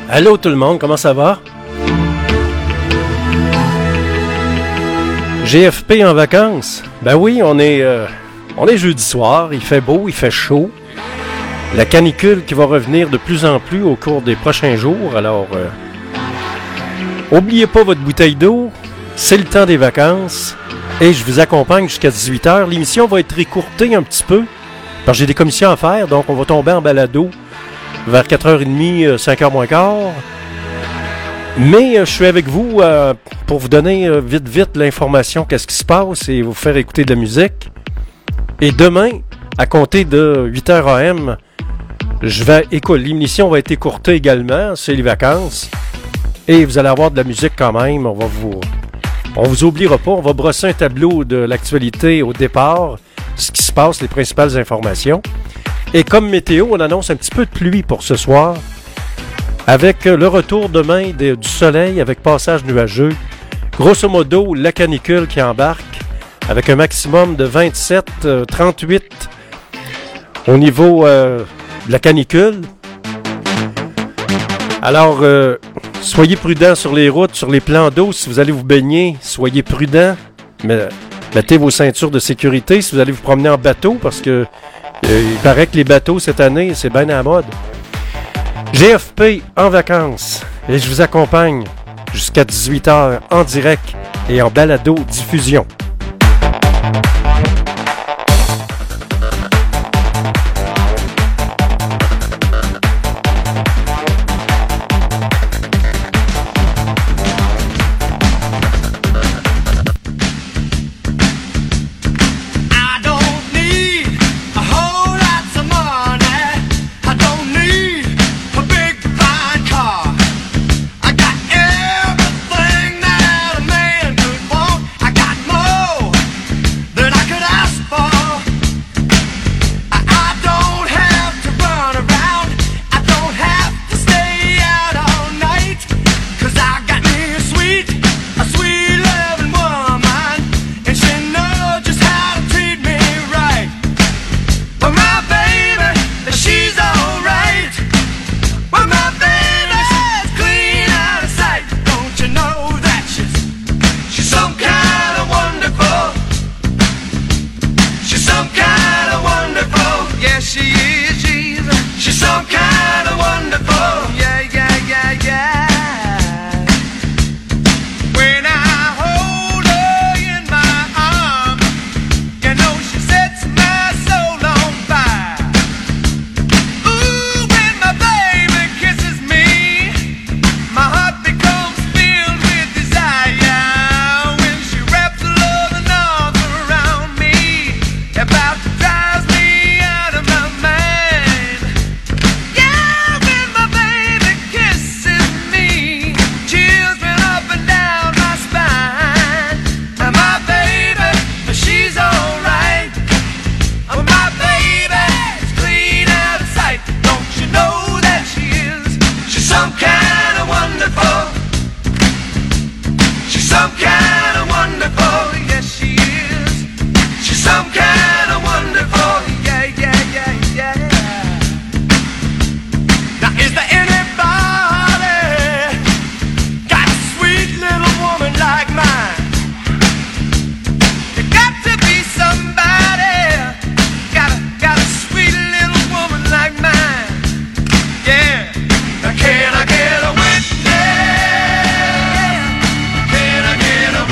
Allô tout le monde, comment ça va? GFP en vacances? Ben oui, on est jeudi soir, il fait beau, il fait chaud. La canicule qui va revenir de plus en plus au cours des prochains jours, alors oubliez pas votre bouteille d'eau, c'est le temps des vacances et je vous accompagne jusqu'à 18h. L'émission va être écourtée un petit peu, parce que j'ai des commissions à faire, donc on va tomber en balado vers 4h30, 5h moins quart. Mais je suis avec vous pour vous donner vite l'information, qu'est-ce qui se passe et vous faire écouter de la musique. Et demain, à compter de 8h AM, l'émission va être écourtée également, c'est les vacances. Et vous allez avoir de la musique quand même, on vous oubliera pas, on va brosser un tableau de l'actualité au départ, ce qui se passe, les principales informations. Et comme météo, on annonce un petit peu de pluie pour ce soir, avec le retour demain du soleil avec passage nuageux. Grosso modo, la canicule qui embarque, avec un maximum de 27-38 au niveau de la canicule. Alors, soyez prudents sur les routes, sur les plans d'eau. Si vous allez vous baigner, soyez prudents. Mettez vos ceintures de sécurité si vous allez vous promener en bateau, parce que il paraît que les bateaux, cette année, c'est bien à la mode. GFP en vacances. Et je vous accompagne jusqu'à 18h en direct et en balado-diffusion. Can I get a witness? Can I get a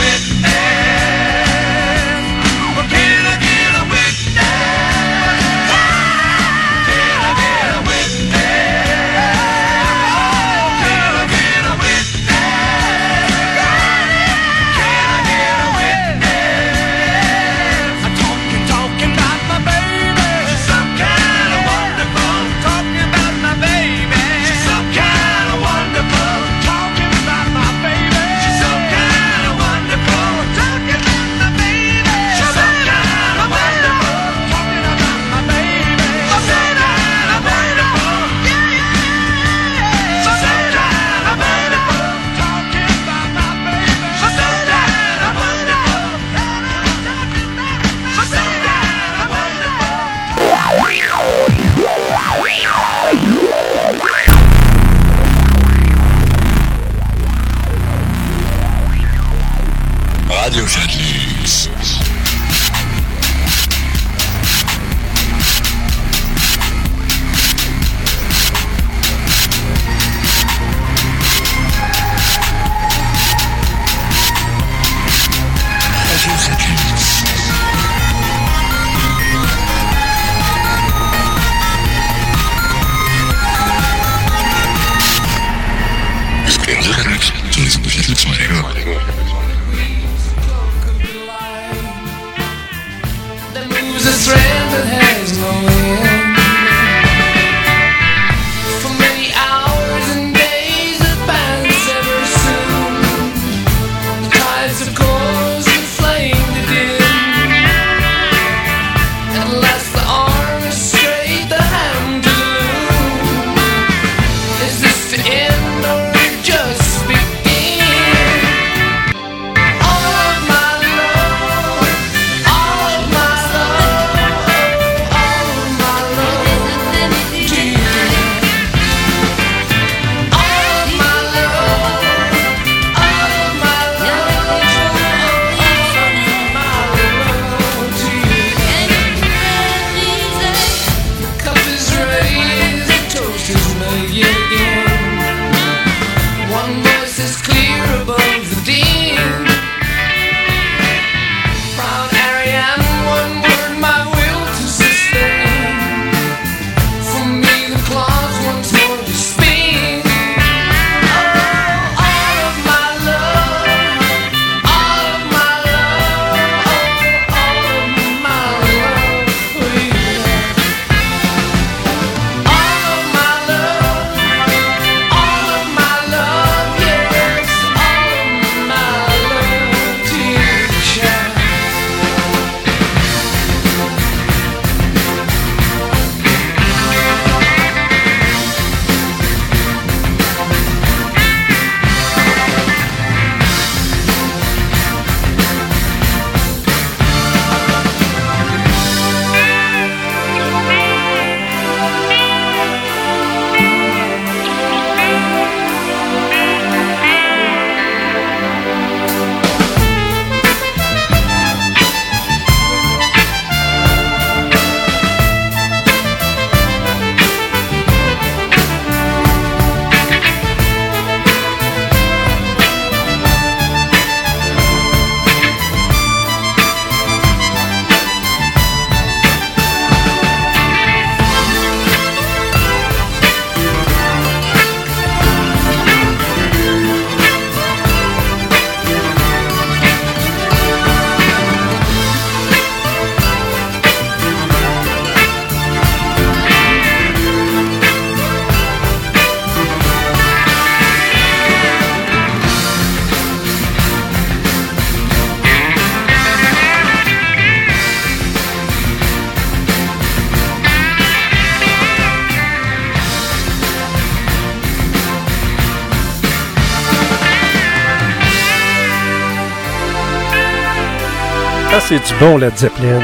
Ça, c'est du bon Led Zeppelin.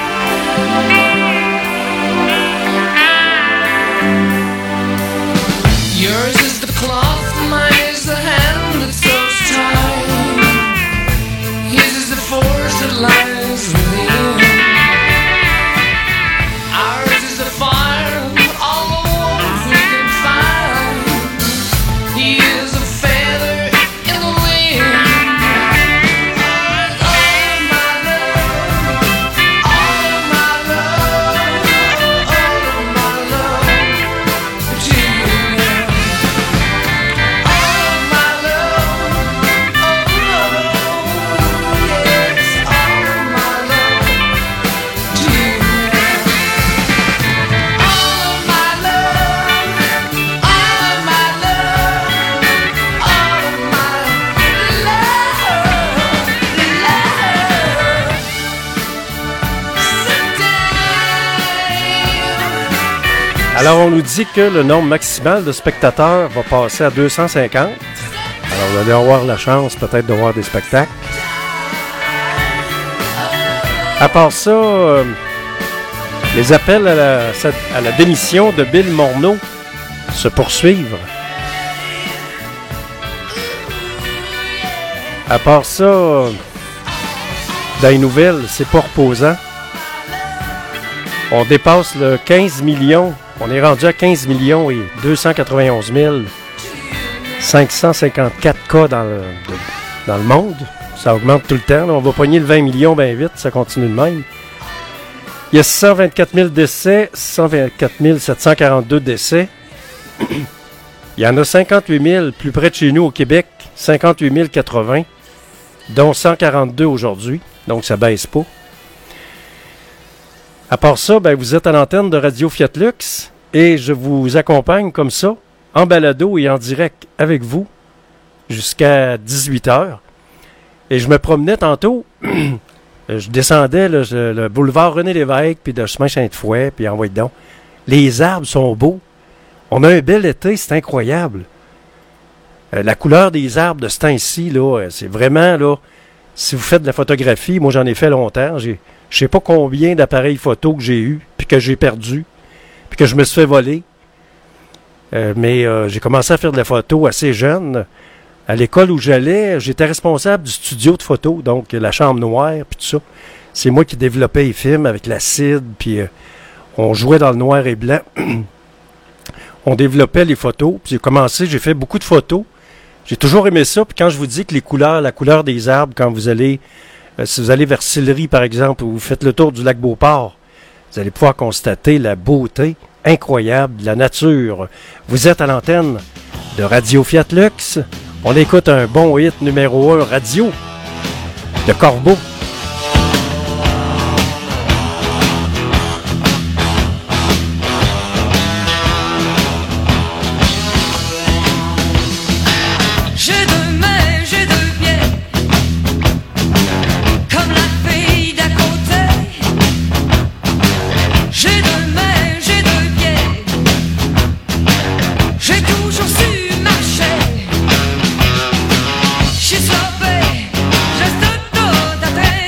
Yours is the cloth, mine is the hand that sews time. His is the force that lies within. Ours is the fire, all the warmth we can find. He is a feather in the wind. Alors, on nous dit que le nombre maximal de spectateurs va passer à 250. Alors, vous allez avoir la chance peut-être de voir des spectacles. À part ça, les appels à la démission de Bill Morneau se poursuivent. À part ça, Dans les nouvelles, c'est pas reposant. On dépasse le 15 millions. On est rendu à 15 millions et 291 554 cas dans le monde. Ça augmente tout le temps. Là. On va pogner le 20 millions bien vite. Ça continue de même. Il y a 124 000 décès, 124 742 décès. Il y en a 58 000 plus près de chez nous au Québec, 58 080, dont 142 aujourd'hui. Donc, ça ne baisse pas. À part ça, ben, vous êtes à l'antenne de Radio Fiat Lux et je vous accompagne comme ça, en balado et en direct avec vous, jusqu'à 18h. Et je me promenais tantôt, je descendais là, le boulevard René-Lévesque, puis de chemin Sainte-Foy, puis envoyez donc. Les arbres sont beaux. On a un bel été, c'est incroyable. La couleur des arbres de ce temps-ci, là, c'est vraiment, là, si vous faites de la photographie, moi j'en ai fait longtemps, je sais pas combien d'appareils photo que j'ai eu, puis que j'ai perdu, puis que je me suis fait voler. Mais j'ai commencé à faire de la photo assez jeune. À l'école où j'allais, j'étais responsable du studio de photo, donc la chambre noire, puis tout ça. C'est moi qui développais les films avec l'acide, puis on jouait dans le noir et blanc. On développait les photos, puis j'ai fait beaucoup de photos. J'ai toujours aimé ça, puis quand je vous dis que les couleurs, la couleur des arbres, quand vous allez, si vous allez vers Sillery, par exemple, ou vous faites le tour du lac Beauport, vous allez pouvoir constater la beauté incroyable de la nature. Vous êtes à l'antenne de Radio Fiat Lux. On écoute un bon hit numéro 1 radio de Corbeau. She's so bad, just a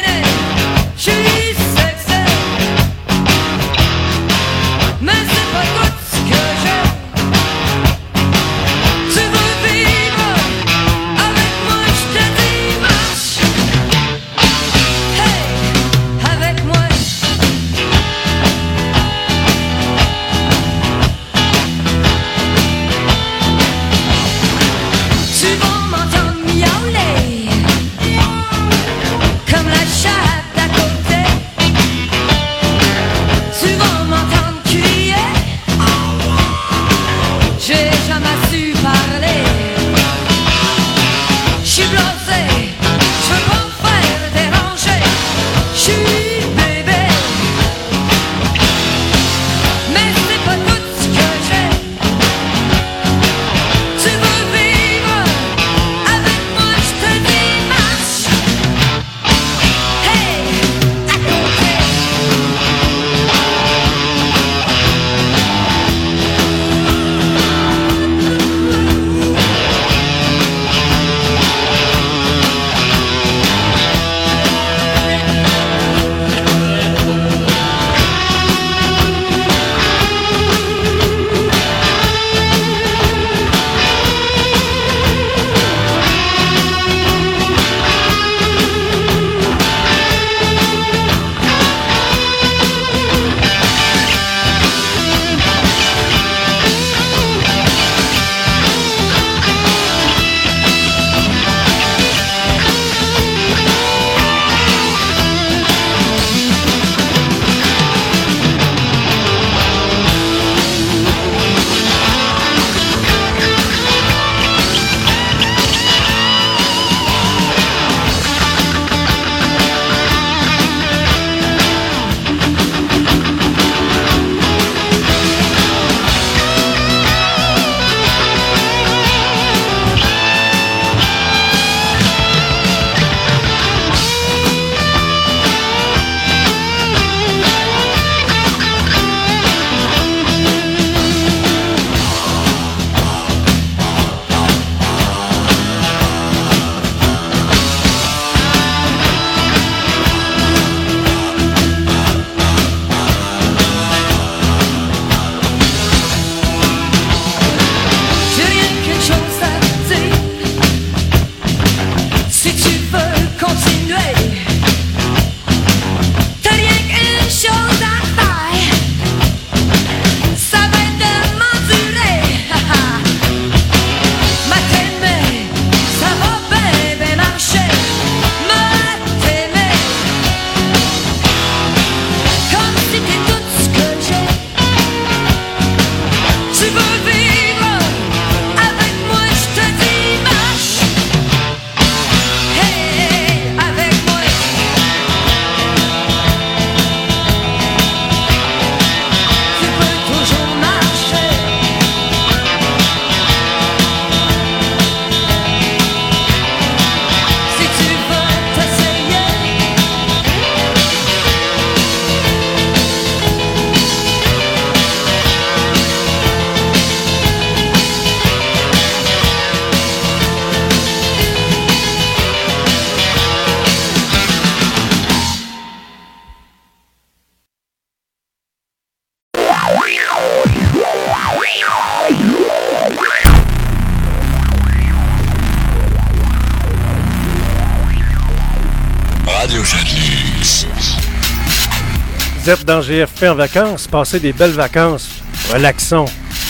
Radio Footloose. Vous êtes dans GFP en vacances, passez des belles vacances, relaxons.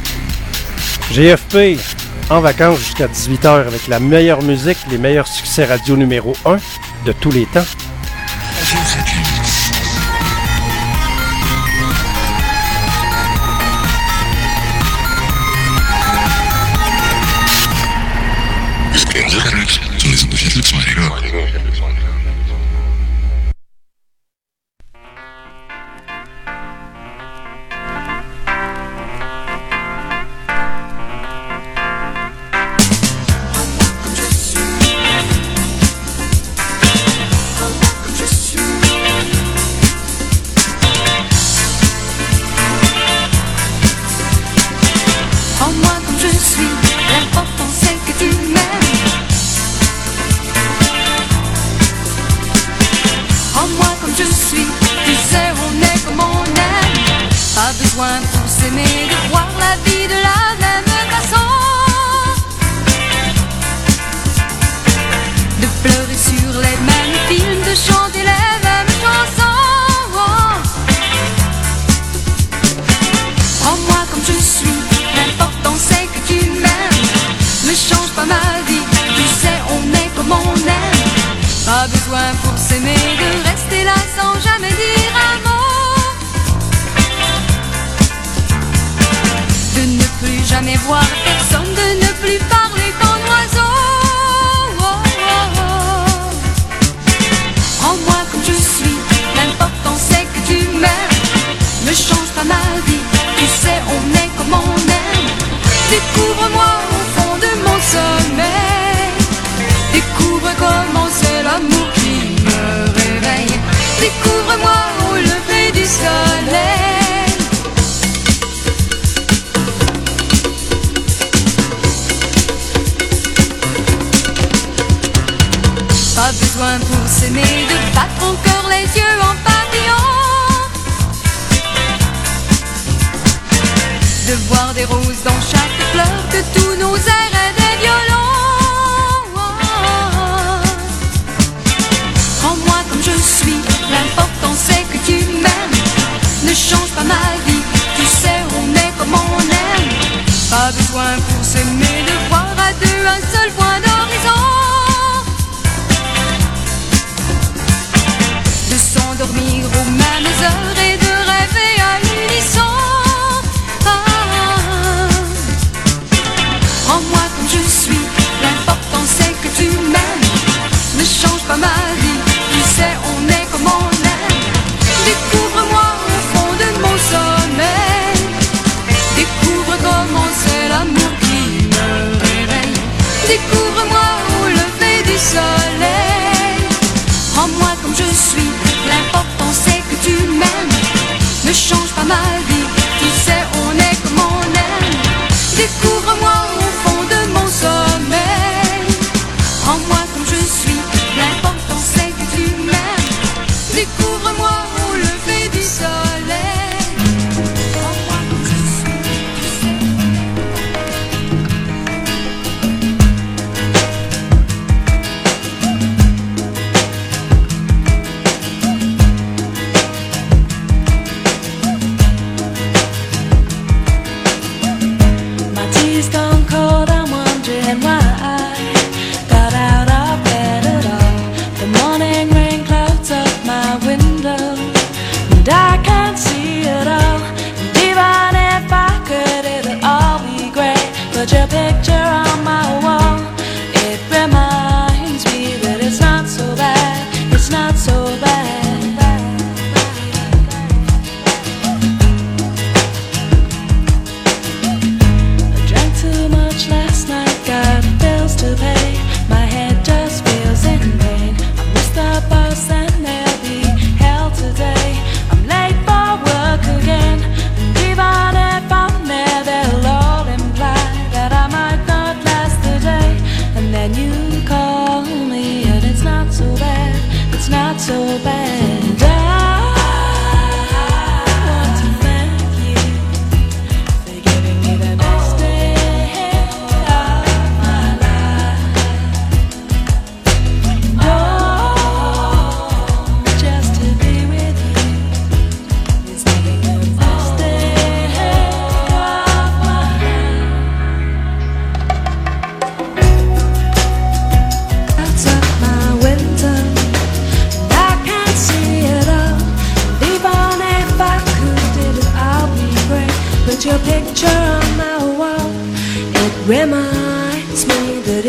GFP en vacances jusqu'à 18h avec la meilleure musique, les meilleurs succès radio numéro 1 de tous les temps. Radio Footloose. Sur les ondes de Footloose.fr.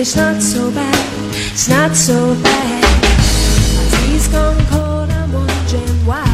it's not so bad, it's not so bad. My tea's gone cold, I'm wondering why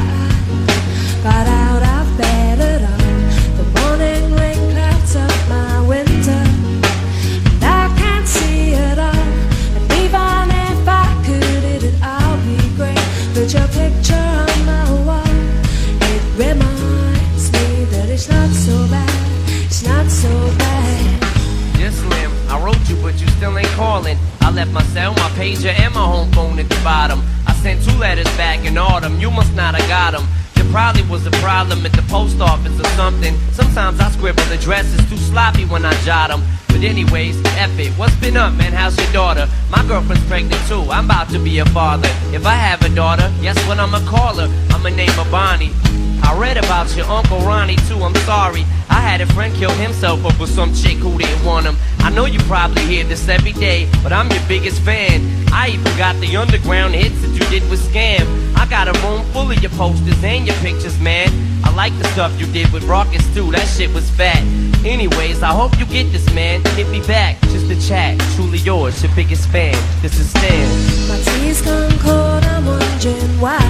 I got out of bed at all. The morning rain clouds up my window, and I can't see it all. And even if I could, it'd all be great. Put your picture on my wall, it reminds me that it's not so bad, it's not so bad. Yes, Slim, I wrote you, but you still ain't calling. I left my cell, my pager, and my home phone at the bottom. I sent 2 letters back in autumn, you must not have got them. There probably was a problem at the post office or something. Sometimes I scribble addresses too sloppy when I jot them. But anyways, F it, what's been up, man, how's your daughter? My girlfriend's pregnant too, I'm about to be a father. If I have a daughter, guess what I'ma call her? I'ma name her Bonnie. I read about your Uncle Ronnie too, I'm sorry. I had a friend kill himself over some chick who didn't want him. I know you probably hear this every day, but I'm your biggest fan. I even got the underground hits that you did with Scam. I got a room full of your posters and your pictures, man. I like the stuff you did with Rockets too, that shit was fat. Anyways, I hope you get this, man. Hit me back, just a chat. Truly yours, your biggest fan. This is Stan. My tea's gone cold, I'm wondering why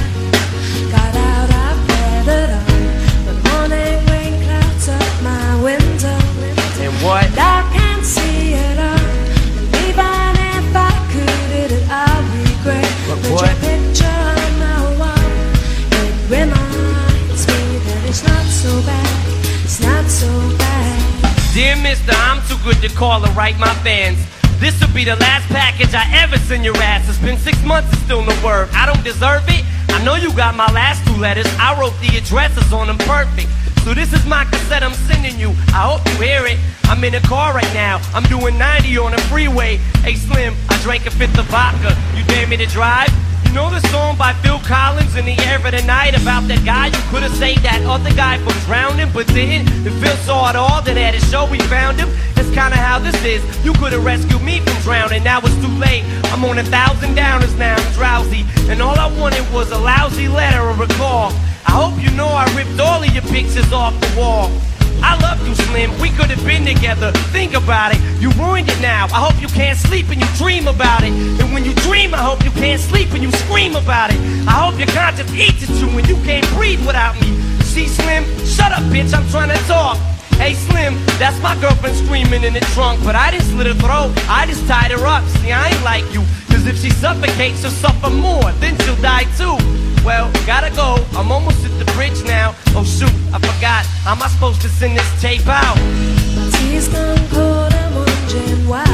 I got out of bed at all. The morning rain clouds up my window, And what? and I can't see it all. And even if I could, it'd all be great. But Put what? your picture on my wall, it reminds me that it's not so bad, it's not so bad. Dear mister, I'm too good to call or write my fans. This'll be the last package I ever send your ass. It's been 6 months and still no word. I don't deserve it. I know you got my last 2 letters. I wrote the addresses on them perfect. So this is my cassette I'm sending you. I hope you hear it. I'm in a car right now. I'm doing 90 on the freeway. Hey Slim, I drank a 5th of vodka. You dare me to drive? You know the song by Phil Collins, In the Air of the Night, about that guy you could have saved that other guy from drowning but didn't? And Phil saw it all, then at his show we found him. That's kinda how this is. You could have rescued me from drowning, now it's too late. I'm on 1,000 downers now, I'm drowsy. And all I wanted was a lousy letter or a call. I hope you know I ripped all of your pictures off the wall. I love you, Slim, we could have been together. Think about it, you ruined it now. I hope you can't sleep and you dream about it. And when you dream, I hope you can't sleep and you scream about it. I hope your conscience eats at you when you can't breathe without me. See, Slim, shut up, bitch, I'm trying to talk. Hey, Slim, that's my girlfriend screaming in the trunk. But I didn't slit her throat, I just tied her up. See, I ain't like you, cause if she suffocates, she'll suffer more, then she'll die too. Well, gotta go, I'm almost at the bridge now. Oh shoot, I forgot, how am I supposed to send this tape out? My tea's gone cold, I'm wondering why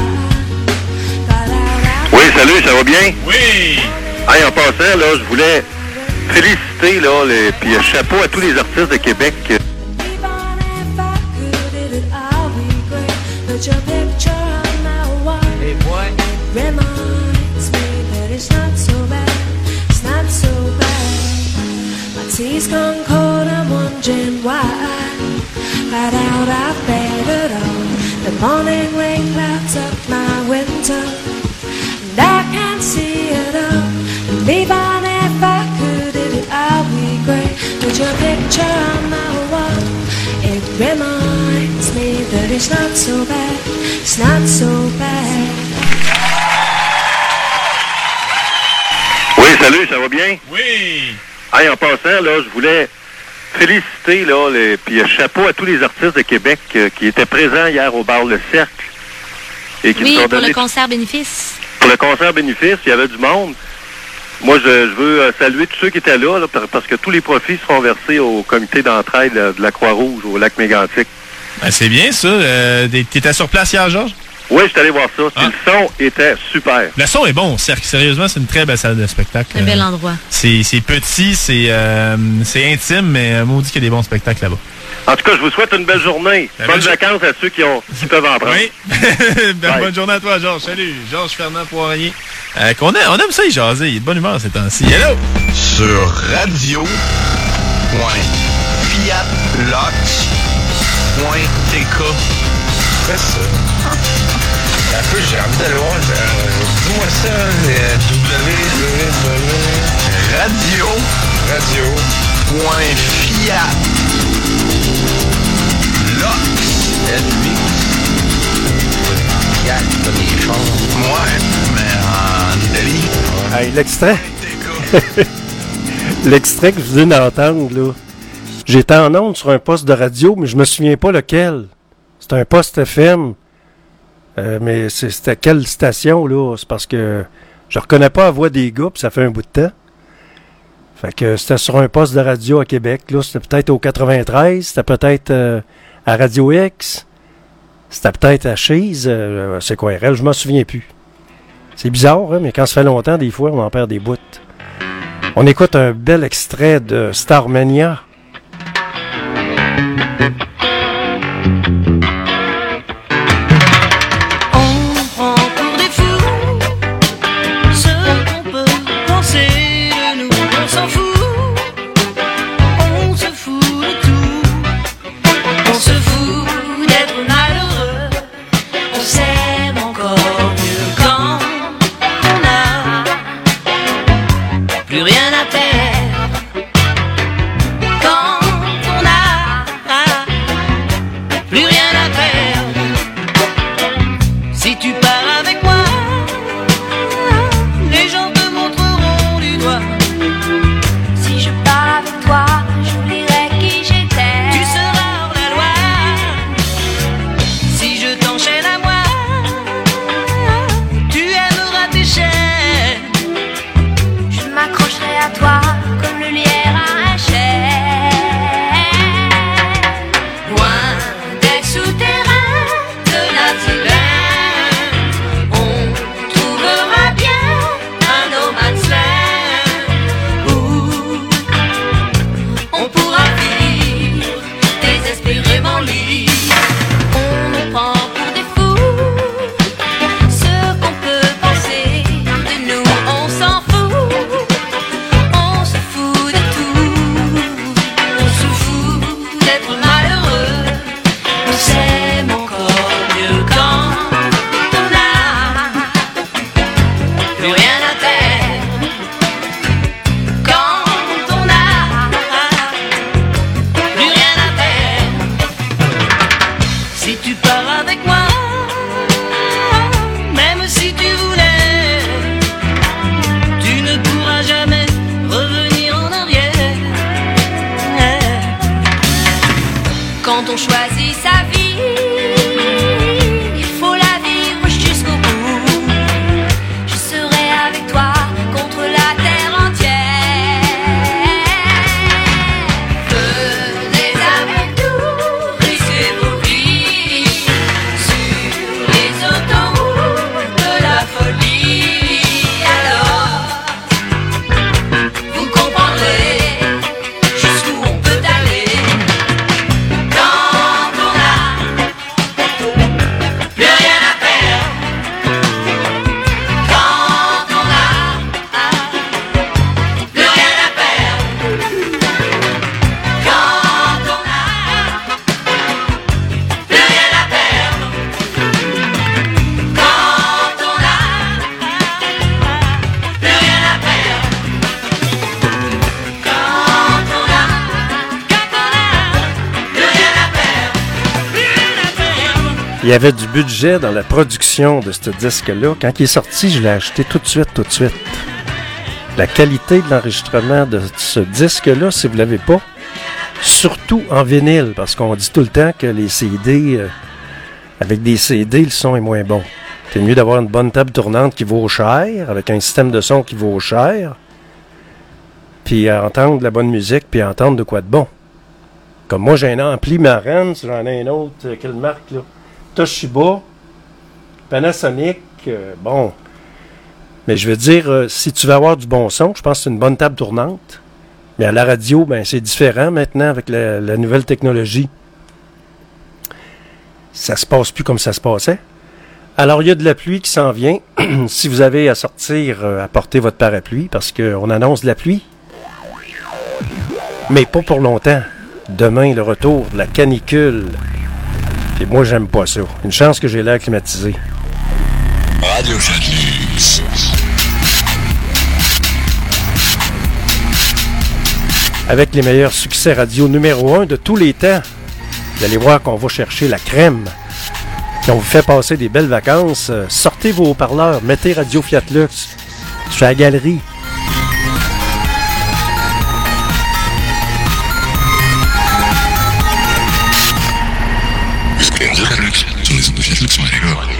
I got out of Oui, salut, ça va bien? Oui! Hey, en passant, là, je voulais féliciter, là, puis chapeau à tous les artistes de Québec. Even if I could, it'd all be great. Put your picture on my wall. Hey, what? Reminds me that it's not so bad, it's not so bad. My tea's gone cold, I'm wondering why I got out of bed at all. The morning rain clouds up my window, and I can't see it all. And even if I could, it'd all be great. Put your picture on my wall, it reminds me that it's not so bad, it's not so bad. Oui, salut, ça va bien? Oui! Hey, en passant, là, je voulais féliciter, là, puis chapeau à tous les artistes de Québec qui étaient présents hier au bar Le Cercle. Et qui Oui, nous ont pour donné le concert bénéfice. pour le concert bénéfice, il y avait du monde. Moi, je veux saluer tous ceux qui étaient là, parce que tous les profits seront versés au comité d'entraide de la Croix-Rouge au lac Mégantic. Ben, c'est bien ça. T'étais sur place hier, Georges? Oui, je suis allé voir ça. Puis le son était super. Le son est bon, sérieusement, c'est une très belle salle de spectacle. Un bel endroit. C'est petit, c'est intime, mais maudit qu'il y a des bons spectacles là-bas. En tout cas, je vous souhaite une belle journée. Bonnes vacances à ceux qui peuvent en prendre. Oui. Bonne journée à toi, Georges. Salut, Georges Fernand Poirier. On aime ça, il jaser. Il est de bonne humeur ces temps-ci. Hello! Sur radio.fiatlox.tk. Fais ça. Un peu, j'ai envie d'aller voir. Dis-moi ça, radio.fiatlox. illégal, c'est pas des choses. Ouais, mais en Italie. Hey, l'extrait. L'extrait que je viens d'entendre, là. J'étais en onde sur un poste de radio, mais je me souviens pas lequel. C'était un poste FM. Mais c'était quelle station, là? C'est parce que je reconnais pas la voix des gars, puis ça fait un bout de temps. Fait que c'était sur un poste de radio à Québec, là. C'était peut-être au 93, c'était peut-être à Radio X, c'était peut-être à Cheese, c'est quoi, RL, je m'en souviens plus. C'est bizarre, hein, mais quand ça fait longtemps, des fois, on en perd des bouts. On écoute un bel extrait de Starmania. Plus rien à perdre quand on a plus rien à perdre. Si tu pars avec moi, les gens te montreront du doigt. Si je pars avec toi, j'oublierai qui j'étais. Tu seras hors la loi. Si je t'enchaîne à moi, tu aimeras tes chaînes. Je m'accrocherai à toi comme le lierre à un chêne. Loin des souterrains de la Tibère, on trouvera bien un no man's land où on pourra vivre désespérément libre. On nous prend pour des fous. Ce qu'on peut penser de nous, on s'en fout. On se fout de tout. On se fout d'être malheureux. On s'aime encore Mieux quand on a plus rien à perdre. Quand on a plus rien à perdre. Si tu pars avec moi, même si tu voulais, tu ne pourras jamais revenir en arrière. Quand on choisit sa vie, il faut la vivre jusqu'au bout. Je serai avec toi contre la terre entière. Venez avec nous, risquez vos vies sur les autoroutes de la folie. Alors, vous comprendrez jusqu'où on peut aller quand on a plus rien à perdre. Quand on a plus rien à perdre. Quand on a plus rien à perdre. Quand on a plus rien à perdre. Quand on a plus rien à perdre. Plus rien à perdre. Il y avait du budget dans la production de ce disque-là. Quand il est sorti, je l'ai acheté tout de suite. La qualité de l'enregistrement de ce disque-là, si vous ne l'avez pas, surtout en vinyle, parce qu'on dit tout le temps que les CD, avec des CD, le son est moins bon. C'est mieux d'avoir une bonne table tournante qui vaut cher, avec un système de son qui vaut cher, puis entendre de la bonne musique, puis entendre de quoi de bon. Comme moi, j'ai un ampli Marantz, j'en ai un autre, quelle marque, là? Toshiba, Panasonic, bon. Mais je veux dire, si tu veux avoir du bon son, je pense que c'est une bonne table tournante. Mais à la radio, ben c'est différent maintenant avec la nouvelle technologie. Ça se passe plus comme ça se passait. Alors, il y a de la pluie qui s'en vient. Si vous avez à sortir, apportez votre parapluie parce qu'on annonce de la pluie. Mais pas pour longtemps. Demain, le retour de la canicule. Et moi, j'aime pas ça. Une chance que j'ai l'air climatisé. Radio News. Avec les meilleurs succès radio numéro 1 de tous les temps. Vous allez voir qu'on va chercher la crème. qui ont fait passer des belles vacances, sortez vos haut-parleurs, mettez Radio Fiat Lux sur la galerie. Sur les ondes de Fiat Lux sur la gare.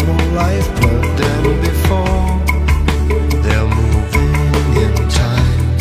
Lifeblood than before. They're moving in time.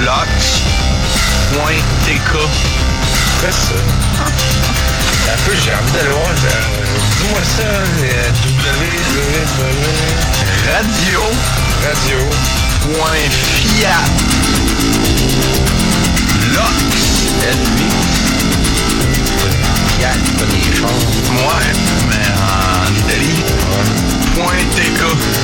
Lox.tk. Fais ça. Un peu, j'ai envie d'aller voir. Dis-moi ça. Radio.fiat. Lox. LV. Fiat, pas des chars. Ouais, mais en Italie. .tk.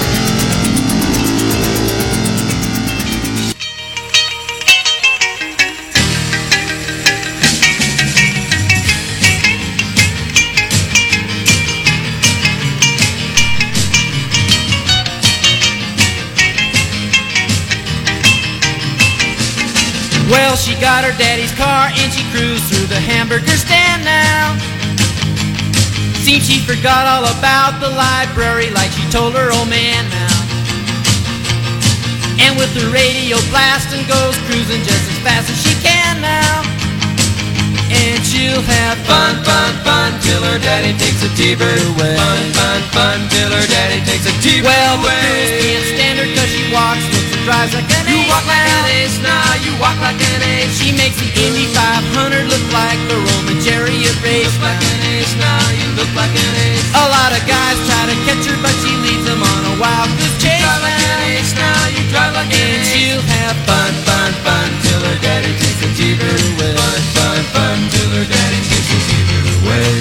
Well, she got her daddy's car and she cruised through the hamburger stand now. Seems she forgot all about the library like she told her old man now. And with the radio blasting goes cruising just as fast as she can now. And she'll have fun, fun, fun till her daddy takes a T-bird away. Fun, fun, fun till her daddy takes a T-bird away. Well, the girls can't stand her cause she walks, looks and drives like an ace. You walk like an ace now, you walk like an ace. She makes the Indy 500 look like the Roman chariot race. You look like an ace now, you look like an ace. A lot of guys try to catch her but she leads them on a wild goose chase. You drive like an ace now, you drive like an ace. And she'll have fun, fun, fun till her daddy takes a T-bird away. Fun, fun, fun till her daddy takes a T-bird away.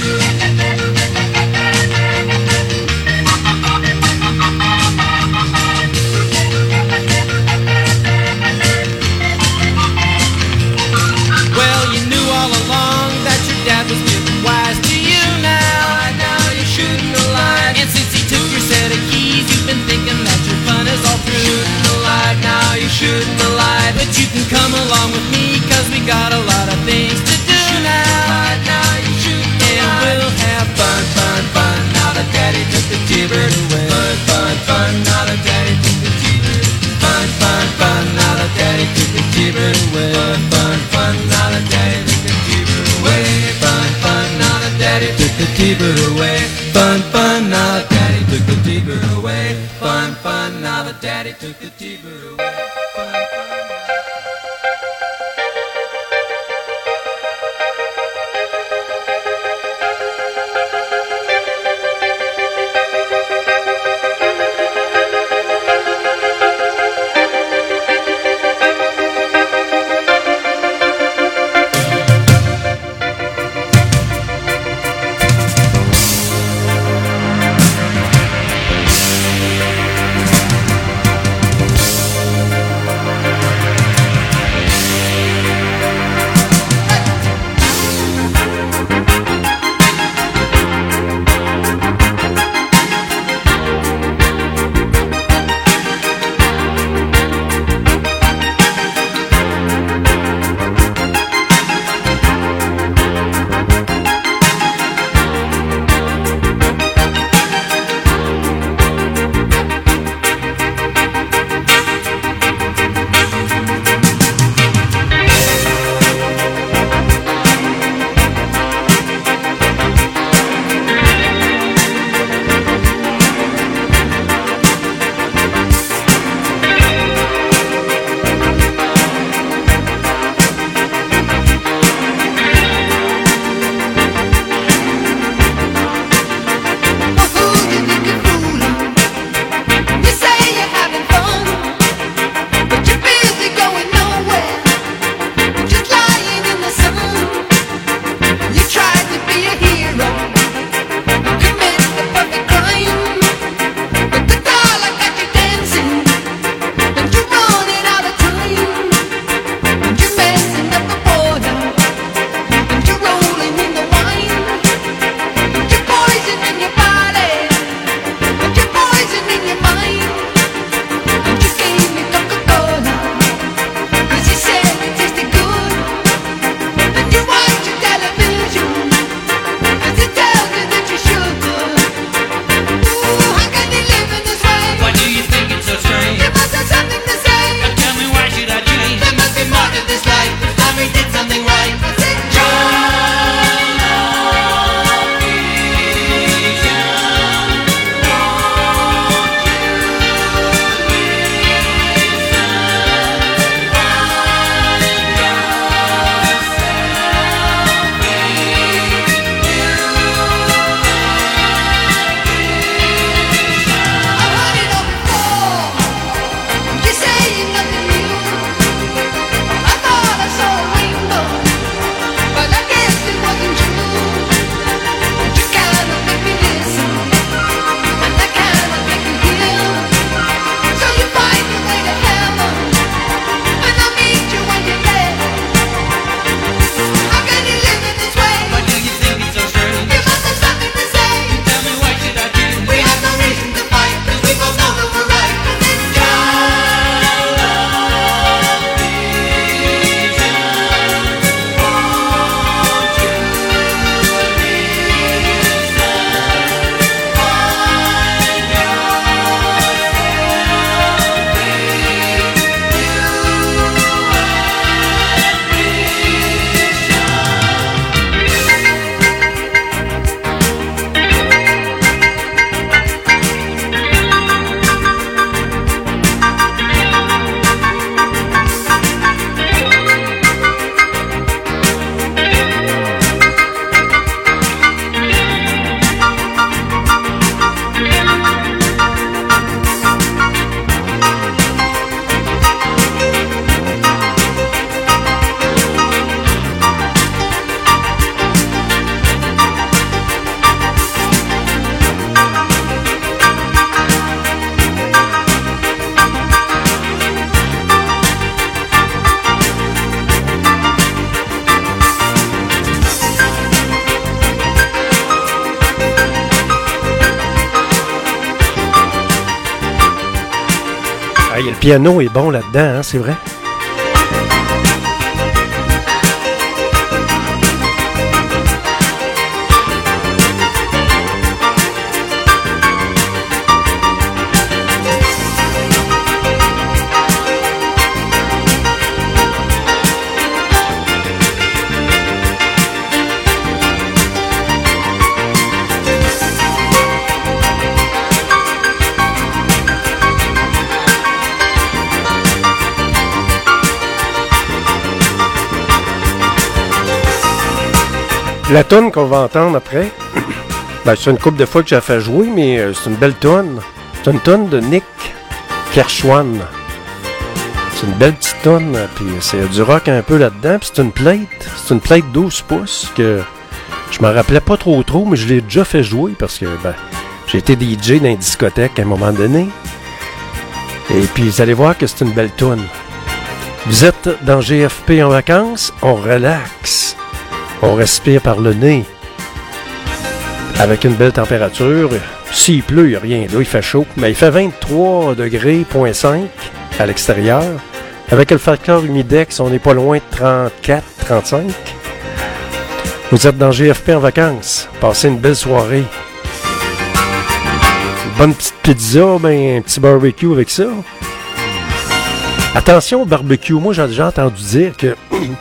Well, you knew all along that your dad was giving wise to you now. Now you shouldn't have lied. And since he took your set of keys, you've been thinking that your fun is all through. You shouldn't have lied, now you shouldn't have lied. But you can come along with me, cause we got a lot of things to do now. Now you shouldn't have lied. And we'll have fun, fun, fun. Now that daddy took the T-bird away. Fun, fun, fun. Now that daddy took the T-bird. Fun, fun, fun. Now that daddy took the T-bird away. Fun, fun, fun. Now that daddy took the T-bird away. Fun, fun. Now that daddy took the T-bird away. Fun, fun. Now that daddy took the T-bird away. Fun, fun. Now that daddy took the T-bird away. Fun, fun. le piano est bon là-dedans, hein, c'est vrai. La toune qu'on va entendre après, ben, c'est une couple de fois que j'ai fait jouer, mais c'est une belle toune. C'est une toune de Nick Kershaw. C'est une belle petite toune, puis c'est du rock un peu là-dedans, puis c'est une plate 12 pouces que je me rappelais pas trop, mais je l'ai déjà fait jouer parce que ben, j'ai été DJ dans une discothèque à un moment donné. Et puis vous allez voir que c'est une belle toune. Vous êtes dans GFP en vacances, on relaxe. On respire par le nez. Avec une belle température. S'il pleut, il n'y a rien. Là, il fait chaud. Mais il fait 23 degrés, 0.5 à l'extérieur. Avec le facteur humidex, on n'est pas loin de 34, 35. Vous êtes dans GFP en vacances. Passez une belle soirée. Une bonne petite pizza, ben, un petit barbecue avec ça. Attention au barbecue. Moi, j'ai déjà entendu dire que...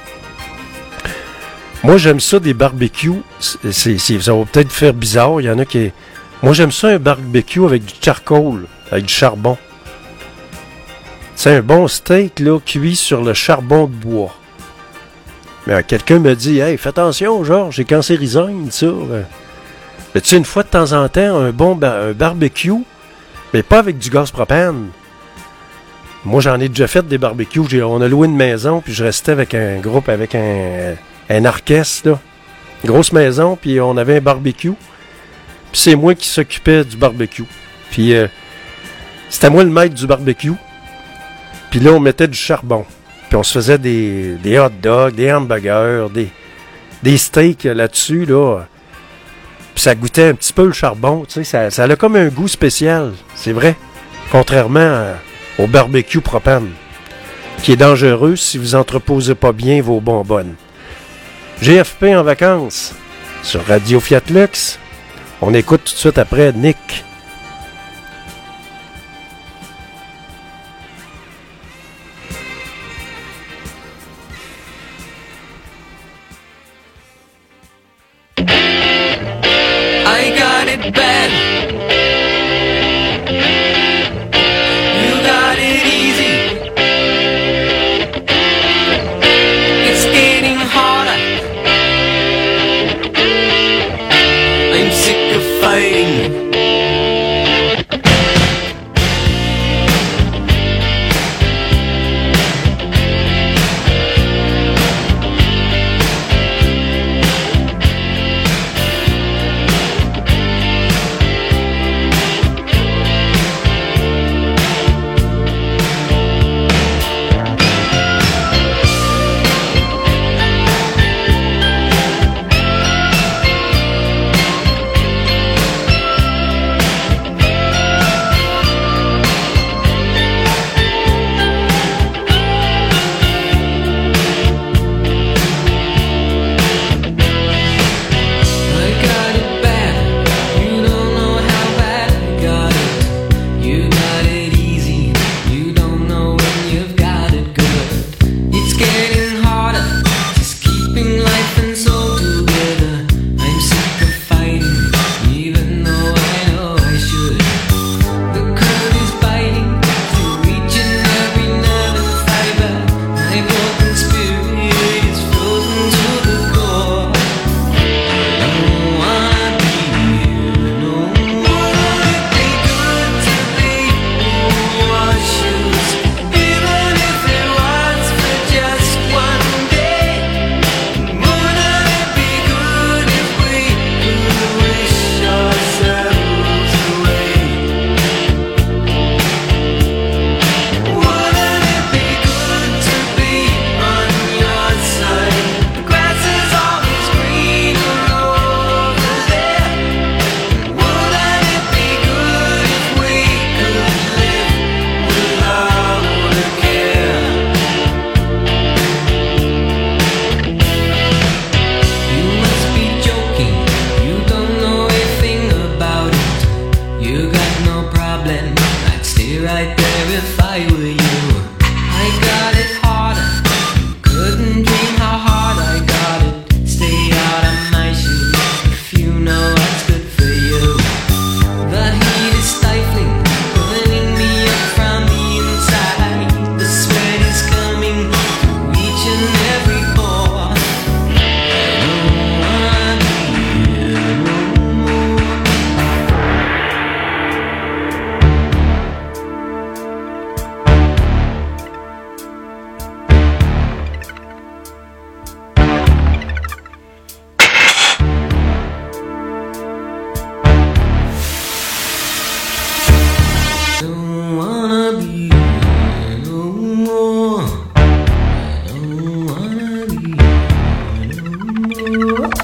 Moi, j'aime ça des barbecues. Ça va peut-être faire bizarre. Il y en a qui... Moi, j'aime ça un barbecue avec du charcoal, avec du charbon. C'est un bon steak là, cuit sur le charbon de bois. Mais quelqu'un me dit « Hey, fais attention, Georges, j'ai cancérisone, ça. » Mais tu sais, une fois de temps en temps, un barbecue, mais pas avec du gaz propane. Moi, j'en ai déjà fait des barbecues. On a loué une maison, puis je restais avec un groupe, avec un orchestre, là. Grosse maison, puis on avait un barbecue. Puis c'est moi qui s'occupais du barbecue. Puis c'était moi le maître du barbecue. Puis là, on mettait du charbon. Puis on se faisait des hot dogs, des hamburgers, des steaks là-dessus, là. Puis ça goûtait un petit peu le charbon, tu sais. Ça a comme un goût spécial, c'est vrai. Contrairement au barbecue propane, qui est dangereux si vous entreposez pas bien vos bonbonnes. GFP en vacances, sur Radio Fiat Lux. On écoute tout de suite après Nick. I got it bad. You got it easy. It's getting harder. I'm sick of fighting. I were you. I got it harder. Couldn't dream how hard I got it. Stay out of my shoes if you know what's good for you. The heat is stifling, burning me up from the inside. The sweat is coming through each and every pore. I don't wanna be here no more. Don't wanna be here no more. I don't wanna be here no more.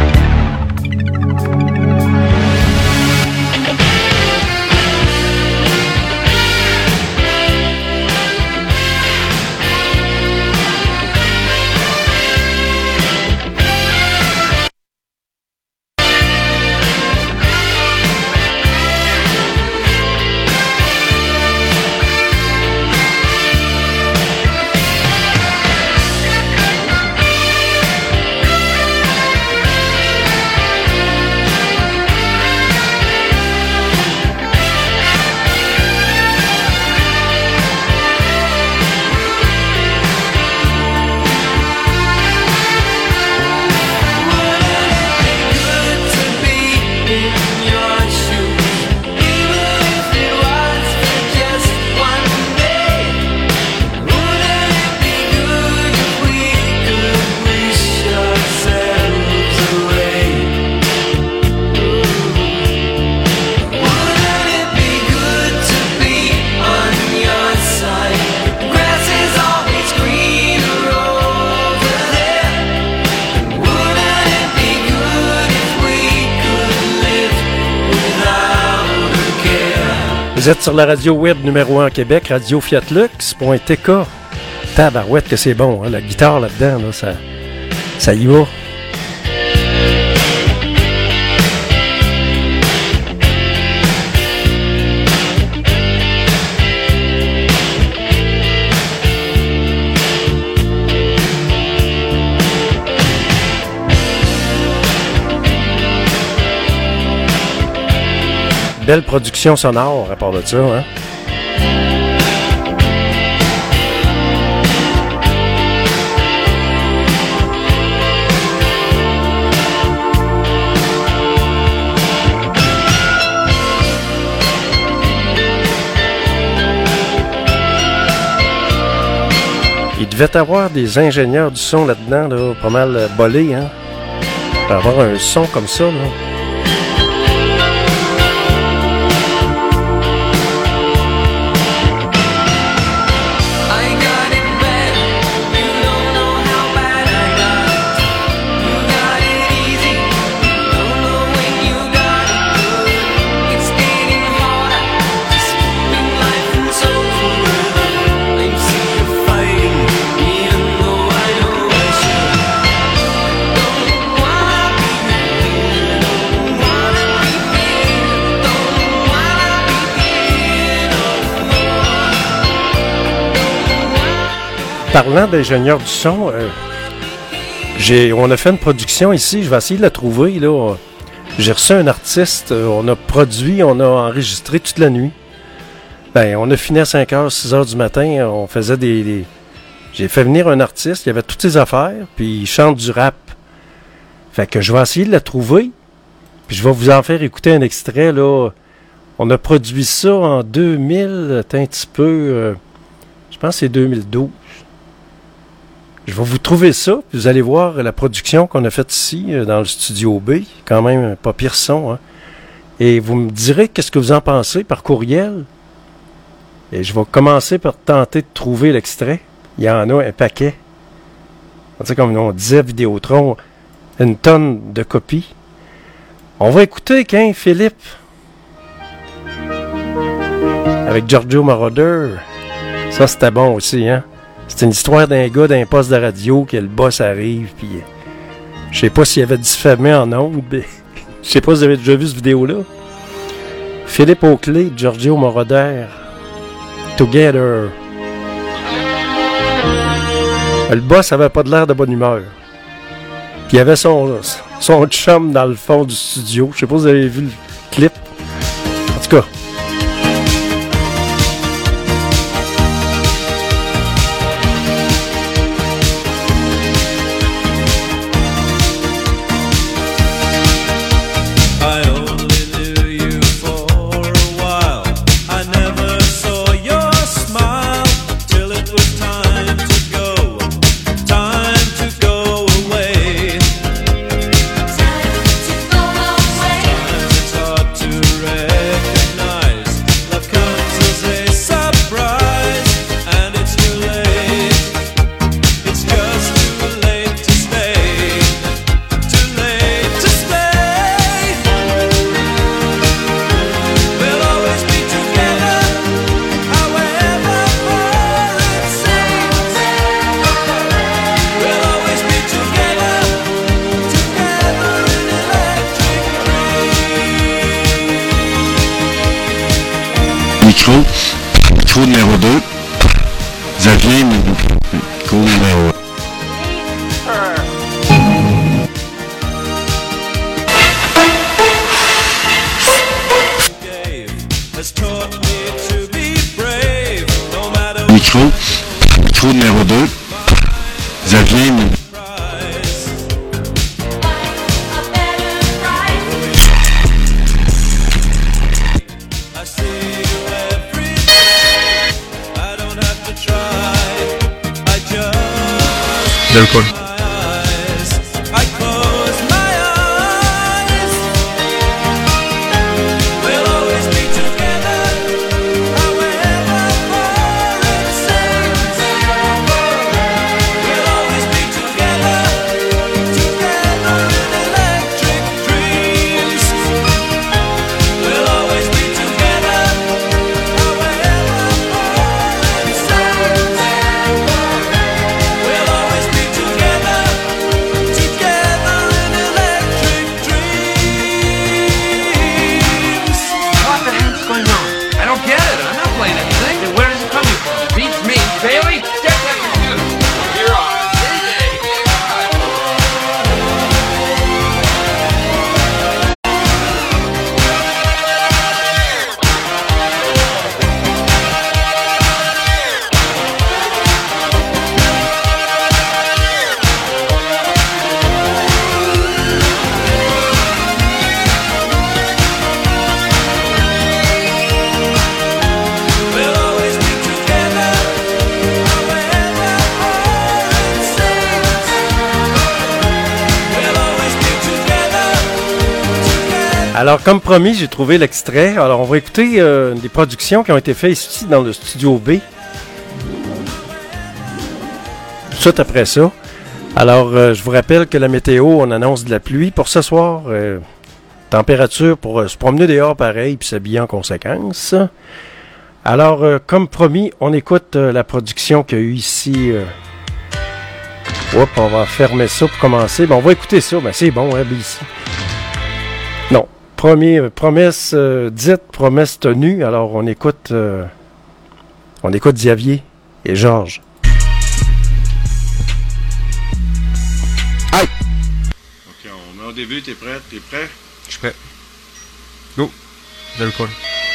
Vous êtes sur la radio web numéro 1 Québec, Radio Fiat Lux.tk. Tabarouette que c'est bon, hein? La guitare là-dedans, là, ça y va. Belle production sonore à part de ça, hein? Il devait avoir des ingénieurs du son là-dedans, là, pas mal bolés, hein? Pour avoir un son comme ça, là. Parlant d'ingénieur du son, on a fait une production ici, je vais essayer de la trouver, là. J'ai reçu un artiste, on a produit, on a enregistré toute la nuit. Ben, on a fini à 5h, 6h du matin, on faisait J'ai fait venir un artiste, il avait toutes ses affaires, puis il chante du rap. Fait que je vais essayer de la trouver, puis je vais vous en faire écouter un extrait, là. On a produit ça en 2000, un petit peu, je pense que c'est 2012. Je vais vous trouver ça, puis vous allez voir la production qu'on a faite ici, dans le studio B. Quand même, pas pire son, hein. Et vous me direz qu'est-ce que vous en pensez par courriel. Et je vais commencer par tenter de trouver l'extrait. Il y en a un paquet. Tu sais, comme on disait, Vidéotron, une tonne de copies. On va écouter, Philippe. Avec Giorgio Moroder. Ça, c'était bon aussi, hein. C'est une histoire d'un gars d'un poste de radio que le boss arrive, puis je sais pas s'il avait diffamé en ondes, mais je sais pas si vous avez déjà vu cette vidéo-là. Philippe Auclé, Giorgio Moroder. Together. Le boss avait pas de l'air de bonne humeur. Puis il y avait son chum dans le fond du studio. Je sais pas si vous avez vu le clip. En tout cas. Micro numéro 2. Xavier, micro numéro 1. Micro numéro 2. Xavier, d'alcool. Alors, comme promis, j'ai trouvé l'extrait. Alors, on va écouter des productions qui ont été faites ici dans le studio B. Tout de suite après ça. Alors, je vous rappelle que la météo, on annonce de la pluie pour ce soir. Température pour se promener dehors pareil puis s'habiller en conséquence. Alors, comme promis, on écoute la production qu'il y a eu ici. Hop, on va fermer ça pour commencer. Bon, on va écouter ça. Ben, c'est bon, hein, ici. Non. Promesse dite, promesse tenue. Alors, on écoute Xavier et Georges. Aïe! Ok, on met au début, t'es prêt? T'es prêt? Je suis prêt. Go! D'alcool.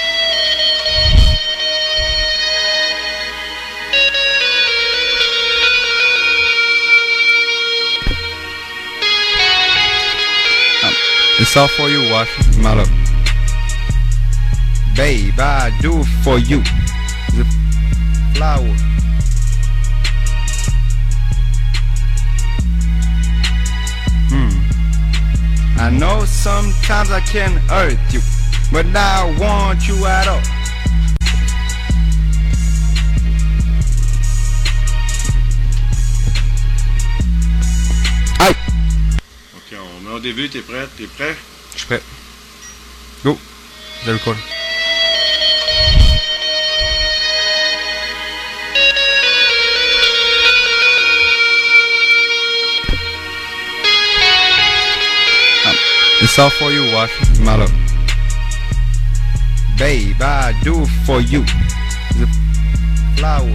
It's all for you, watch my love. Babe, I do it for you. The flower. I know sometimes I can hurt you, but I want you at all. Aïe! Ok, on met au début, t'es prêt? T'es prêt? Je suis prêt. Go! D'alcool. It's all for you, watch my love. Babe, I do it for you. The flower.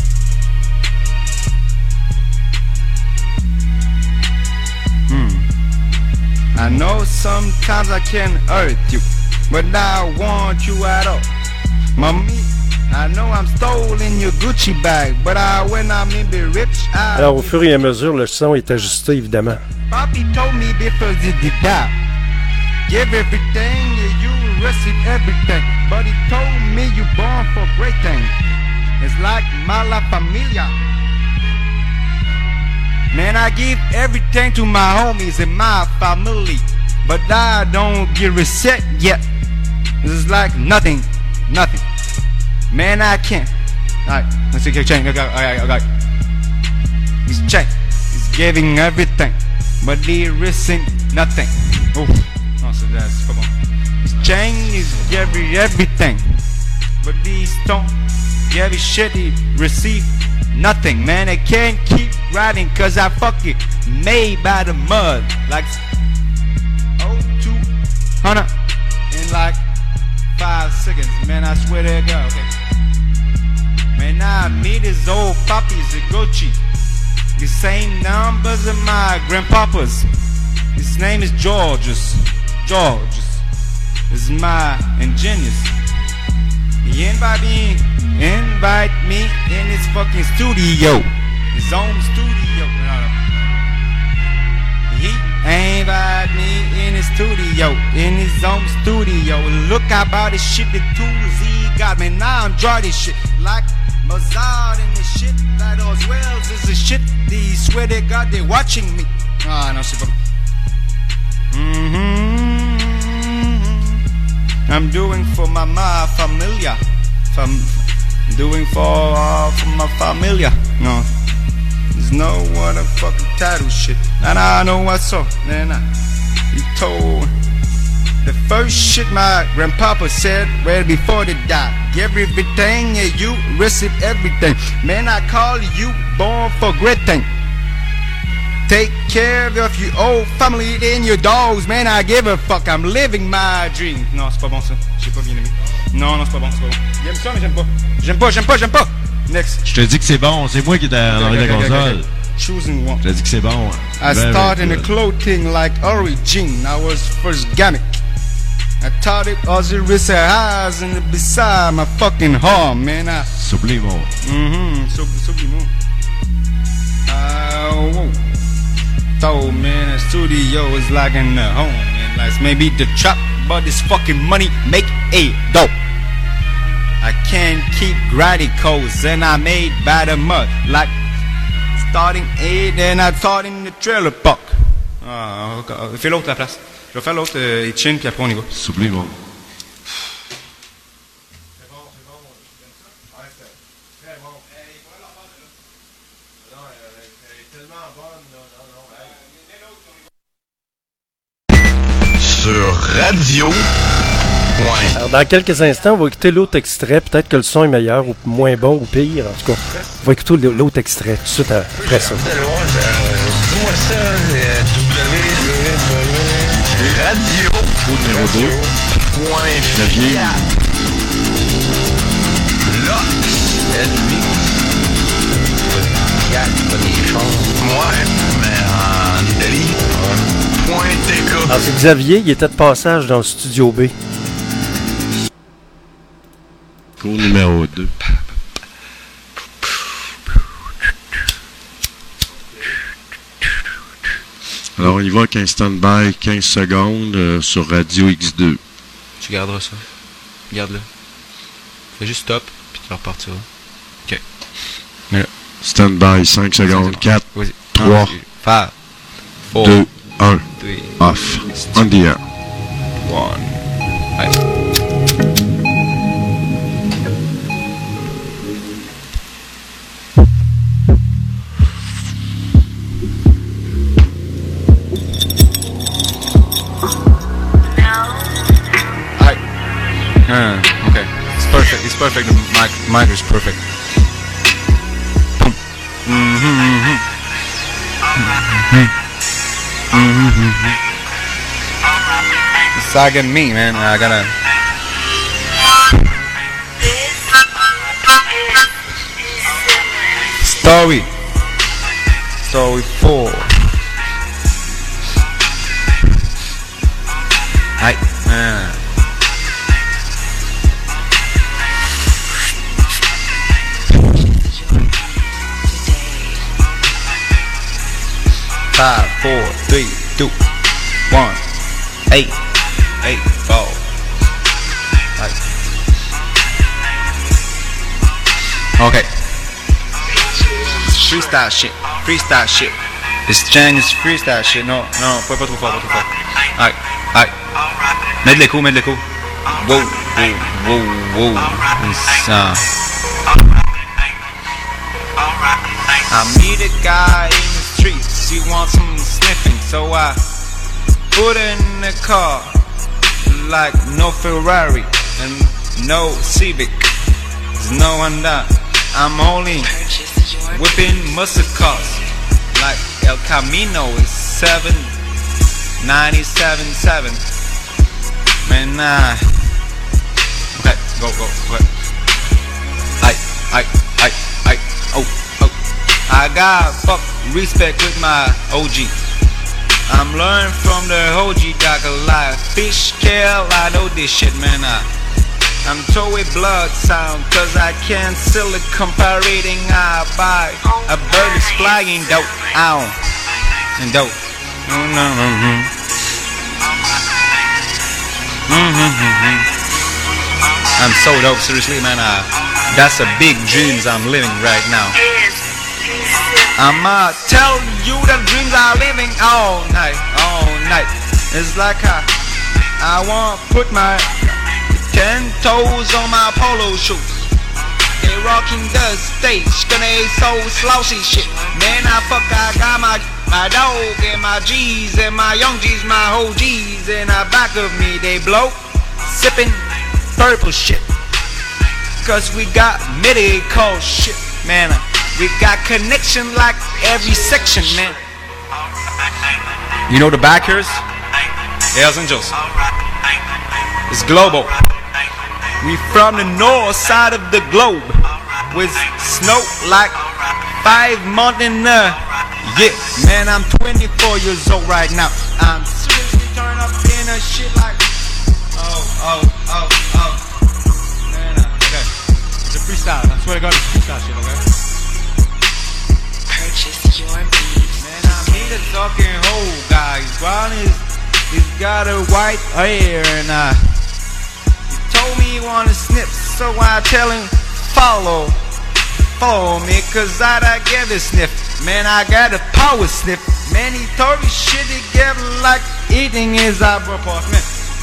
I know sometimes I can hurt you, but I want you at all. Mommy, I know I'm stolen your Gucci bag, but when I'm in the rich, Alors, au fur et à mesure, le son est ajusté, évidemment. Papi told me before you did that. Give everything, you receive everything. But he told me you born for great things. It's like mala familia. Man, I give everything to my homies and my family, but I don't get reset yet. It's like nothing. Man, I can't. Alright, let's see, change. Okay. He's check. He's giving everything, but he risking nothing. Oh, so that's come on. He's chain is giving everything, but these don't give a shit. He receive nothing. Man, I can't keep riding 'cause I fucking made by the mud. Like 200 in like 5 seconds. Man, I swear to God. Okay. Man, I meet his old poppies at Gucci. The same numbers as my grandpapa's. His name is Georges. Is my ingenious. He invite me in his fucking studio. His own studio. No. He invite me in his studio. In his own studio. Look about his shit, the tools he got. Man, now I'm drawing this shit like Mozart and the shit. Like those wells is the shit. They swear to God they watching me. Ah, no shit. I'm doing for my familia. Doing for my familia. No, there's no other fucking title shit. And I know what's up. Then he told the first shit my grandpapa said right before they died. Give everything and you receive everything. Man, I call you born for great thing. Take care of your old family and your dogs. Man, I give a fuck. I'm living my dream. Non, c'est pas bon ça. J'ai pas bien aimé. Non, c'est pas bon, c'est pas bon. J'aime ça, mais j'aime pas. Next. Je te dis que c'est bon. C'est moi qui est dans l'arrêt de la console. Choosing one. Je te dis que c'est bon. I started in the clothing like Origin. I was first gamic. I taught it Osiris eyes and beside my fucking home, man. Sublimo. Sublimo. Whoa. So, man, the studio is like in the home, man. Like maybe the trap, but this fucking money make a dope. I can't keep grinding codes, and I made by the mud. Like starting 8, and I taught in the trailer park. Fais l'autre à la place. Je vais faire l'autre Chin, puis après on y va. Sublimo. Radio. Alors, dans quelques instants, on va écouter l'autre extrait. Peut-être que le son est meilleur ou moins bon ou pire. En tout cas, on va écouter l'autre extrait tout de suite après ça. Dis-moi ça, Radio. Numéro 2. Xavier. Ouais, mais en Italie. Alors, c'est Xavier, il était de passage dans le studio B. Cours numéro 2. Alors, on y va avec un stand-by 15 secondes sur Radio X2. Tu garderas ça. Garde-le. Fais juste stop, puis tu repartiras. OK. Stand-by 5 secondes. 4, 3, 5, 2, 1. Off. On the air. 1. Allez. Okay. It's perfect. The mic is perfect. It's sagging me, man. I gotta. Story 4. Hey, man. Five, 4, 3, 2, 1, 8, 4. Okay. Freestyle shit. It's Chinese freestyle shit. Non, pas trop fort. Alright. Mets de l'écho. Wow. Ça. I meet a guy in the streets. He wants some sniffing, so I put in the car. Like no Ferrari and no Civic. There's no Honda. I'm only whipping muscle cars. Like El Camino is 797.7. Man, okay, go. I got fuck respect with my OG. I'm learning from the OG got a lot of fish kill. I know this shit, man. I'm towing blood sound, cause I can't sell it comparing. I buy a bird is flying dope. Ow. And dope. I'm so dope, seriously, man. That's a big dreams I'm living right now. I'ma tell you the dreams I'm living all night. It's like I want to put my 10 toes on my polo shoes. They rocking the stage, gonna so slouchy shit. Man, I got my dog and my G's and my young G's, my whole G's in the back of me. They blow, sipping purple shit. Cause we got medical shit, man. We got connection like every section, man. You know the backers? Hells Angels. It's global. We from the north side of the globe. With snow like 5 months in the year. Man, I'm 24 years old right now. I'm seriously turning up in a shit like oh. Man, okay. It's a freestyle. I swear to God, it's freestyle shit, okay? Purchase your beats. Man, I meet a talking hoe guy. He's got a white hair and he told me he wanna snip, so I tell him follow me, cause I get a sniff. Man, I got a power sniff. Man, he told me shit together like eating his eyebrow, man.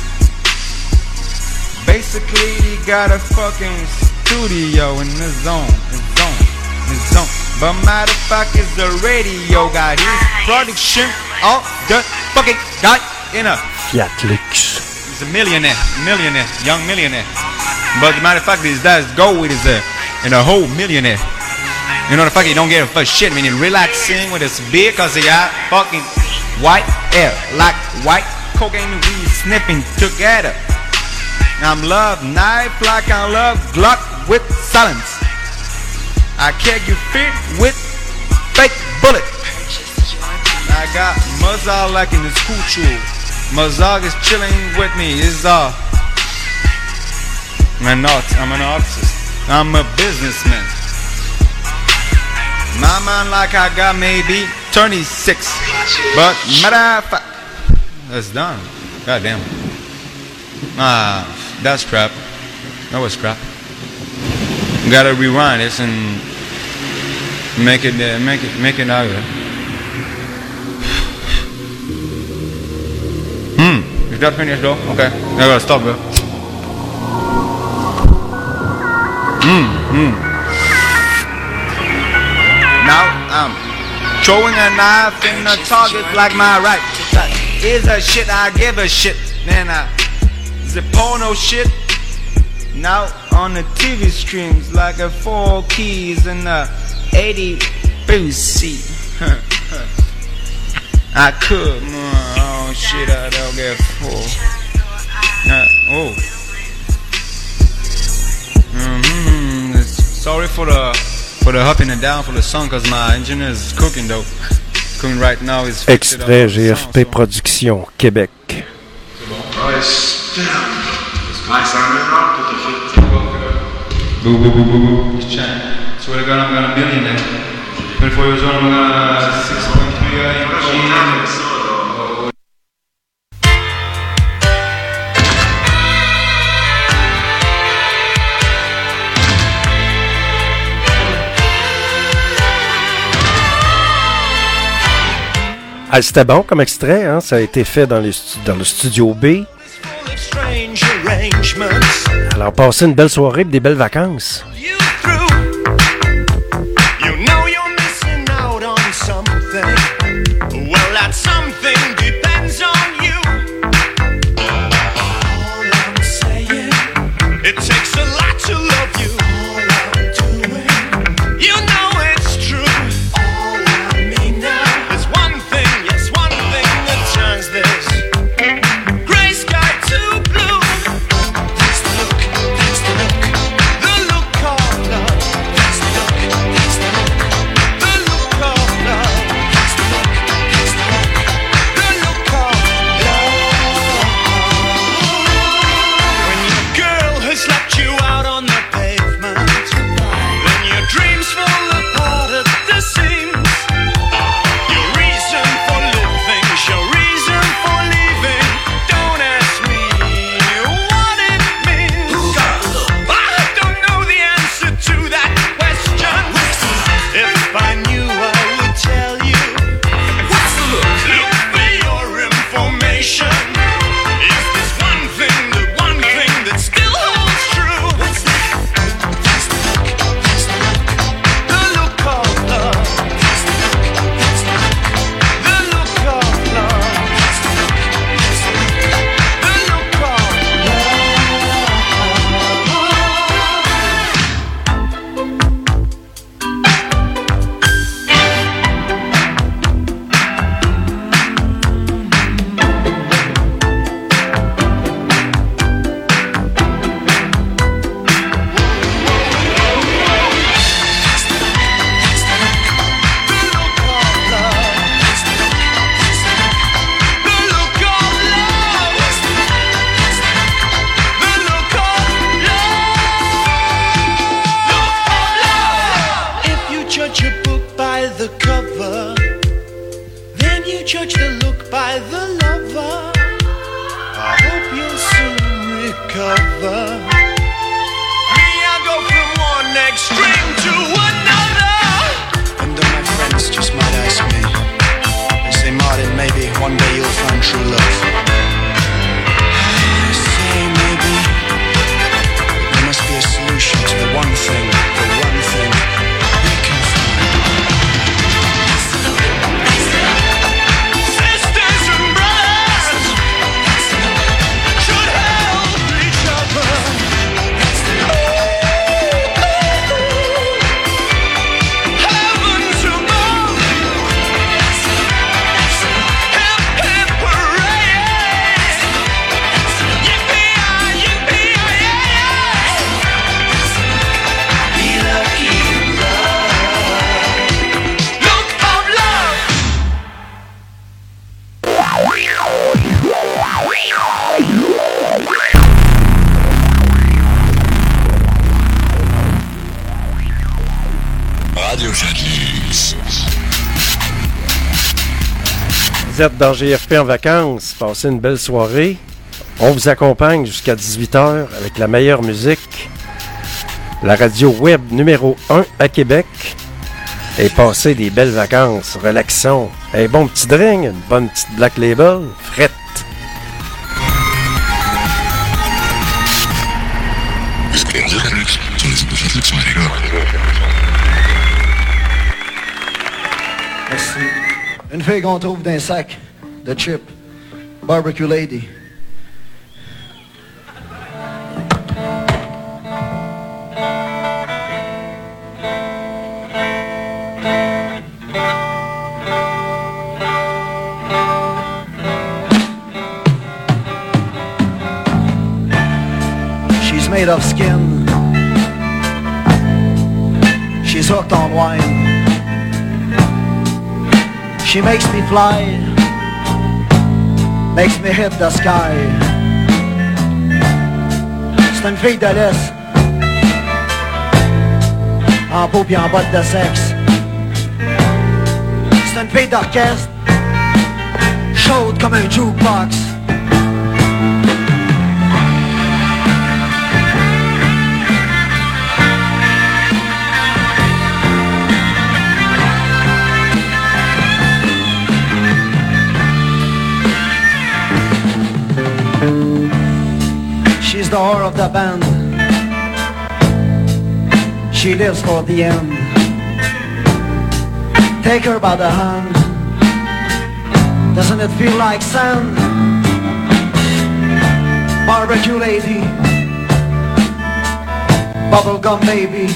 Basically, he got a fucking studio in the zone. But matter of fact, it's the radio guy. His production all the fucking guy in a Fiat Lux. He's a millionaire, young millionaire. But the matter of fact, his dad's go with his and a whole millionaire. You know the fact he don't get a fuck shit, man. He relaxing with his beer cause he got fucking white hair, like white cocaine and weed sniffing together. I'm love knife like I love Glock with silence. I can't get fit with fake bullet. I got Mozart like in the school shoe. Mozart is chilling with me. I'm an artist. I'm a businessman. My mind like I got maybe 26. But matter of fact, that's done. Goddamn. That's crap. That was crap. Gotta rewind this and make it out there. Is that finished though? Okay. I gotta stop there. Now I'm throwing a knife in the target like my right. Is a shit, I give a shit. Man, the porno shit. Now on the TV streams like a 4 keys and a 80 BC. I could, oh shit, I don't get full. Sorry for the for the up and down for the song, cause my engineer is cooking though. Cooking right now is. Extrait GFP Productions, Québec. Boo boo boo boo boo. Just check. Swear to God, I'm gonna millionaire. 24 years old, I'm gonna 6.3 machine. Ah, c'était bon comme extrait, hein? Ça a été fait dans le studio B. Alors, passez une belle soirée et des belles vacances. Vous êtes dans GFP en vacances, passez une belle soirée. On vous accompagne jusqu'à 18h avec la meilleure musique. La radio web numéro 1 à Québec. Et passez des belles vacances, relaxons. Un bon petit drink, une bonne petite Black Label, frette. Merci. Une fille qu'on trouve dans un sac de chips. Barbecue Lady. She's made of skin. She's hooked on wine. She makes me fly, makes me hit the sky. C'est une fille de l'Est, en peau pis en botte de sexe. C'est une fille d'orchestre, chaude comme un jukebox. She's the whore of the band. She lives for the end. Take her by the hand. Doesn't it feel like sand? Barbecue lady, bubblegum baby.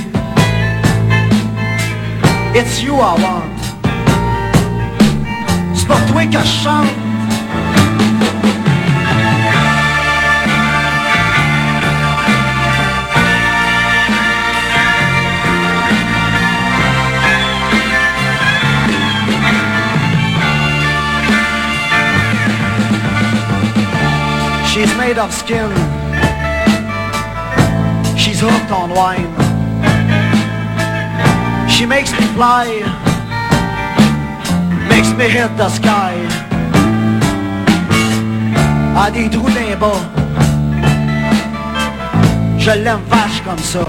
It's you I want. C'est pour toi que je chante. She's made of skin. She's hooked on wine. She makes me fly, makes me hit the sky. A des trous d'un bas, je l'aime vache comme ça.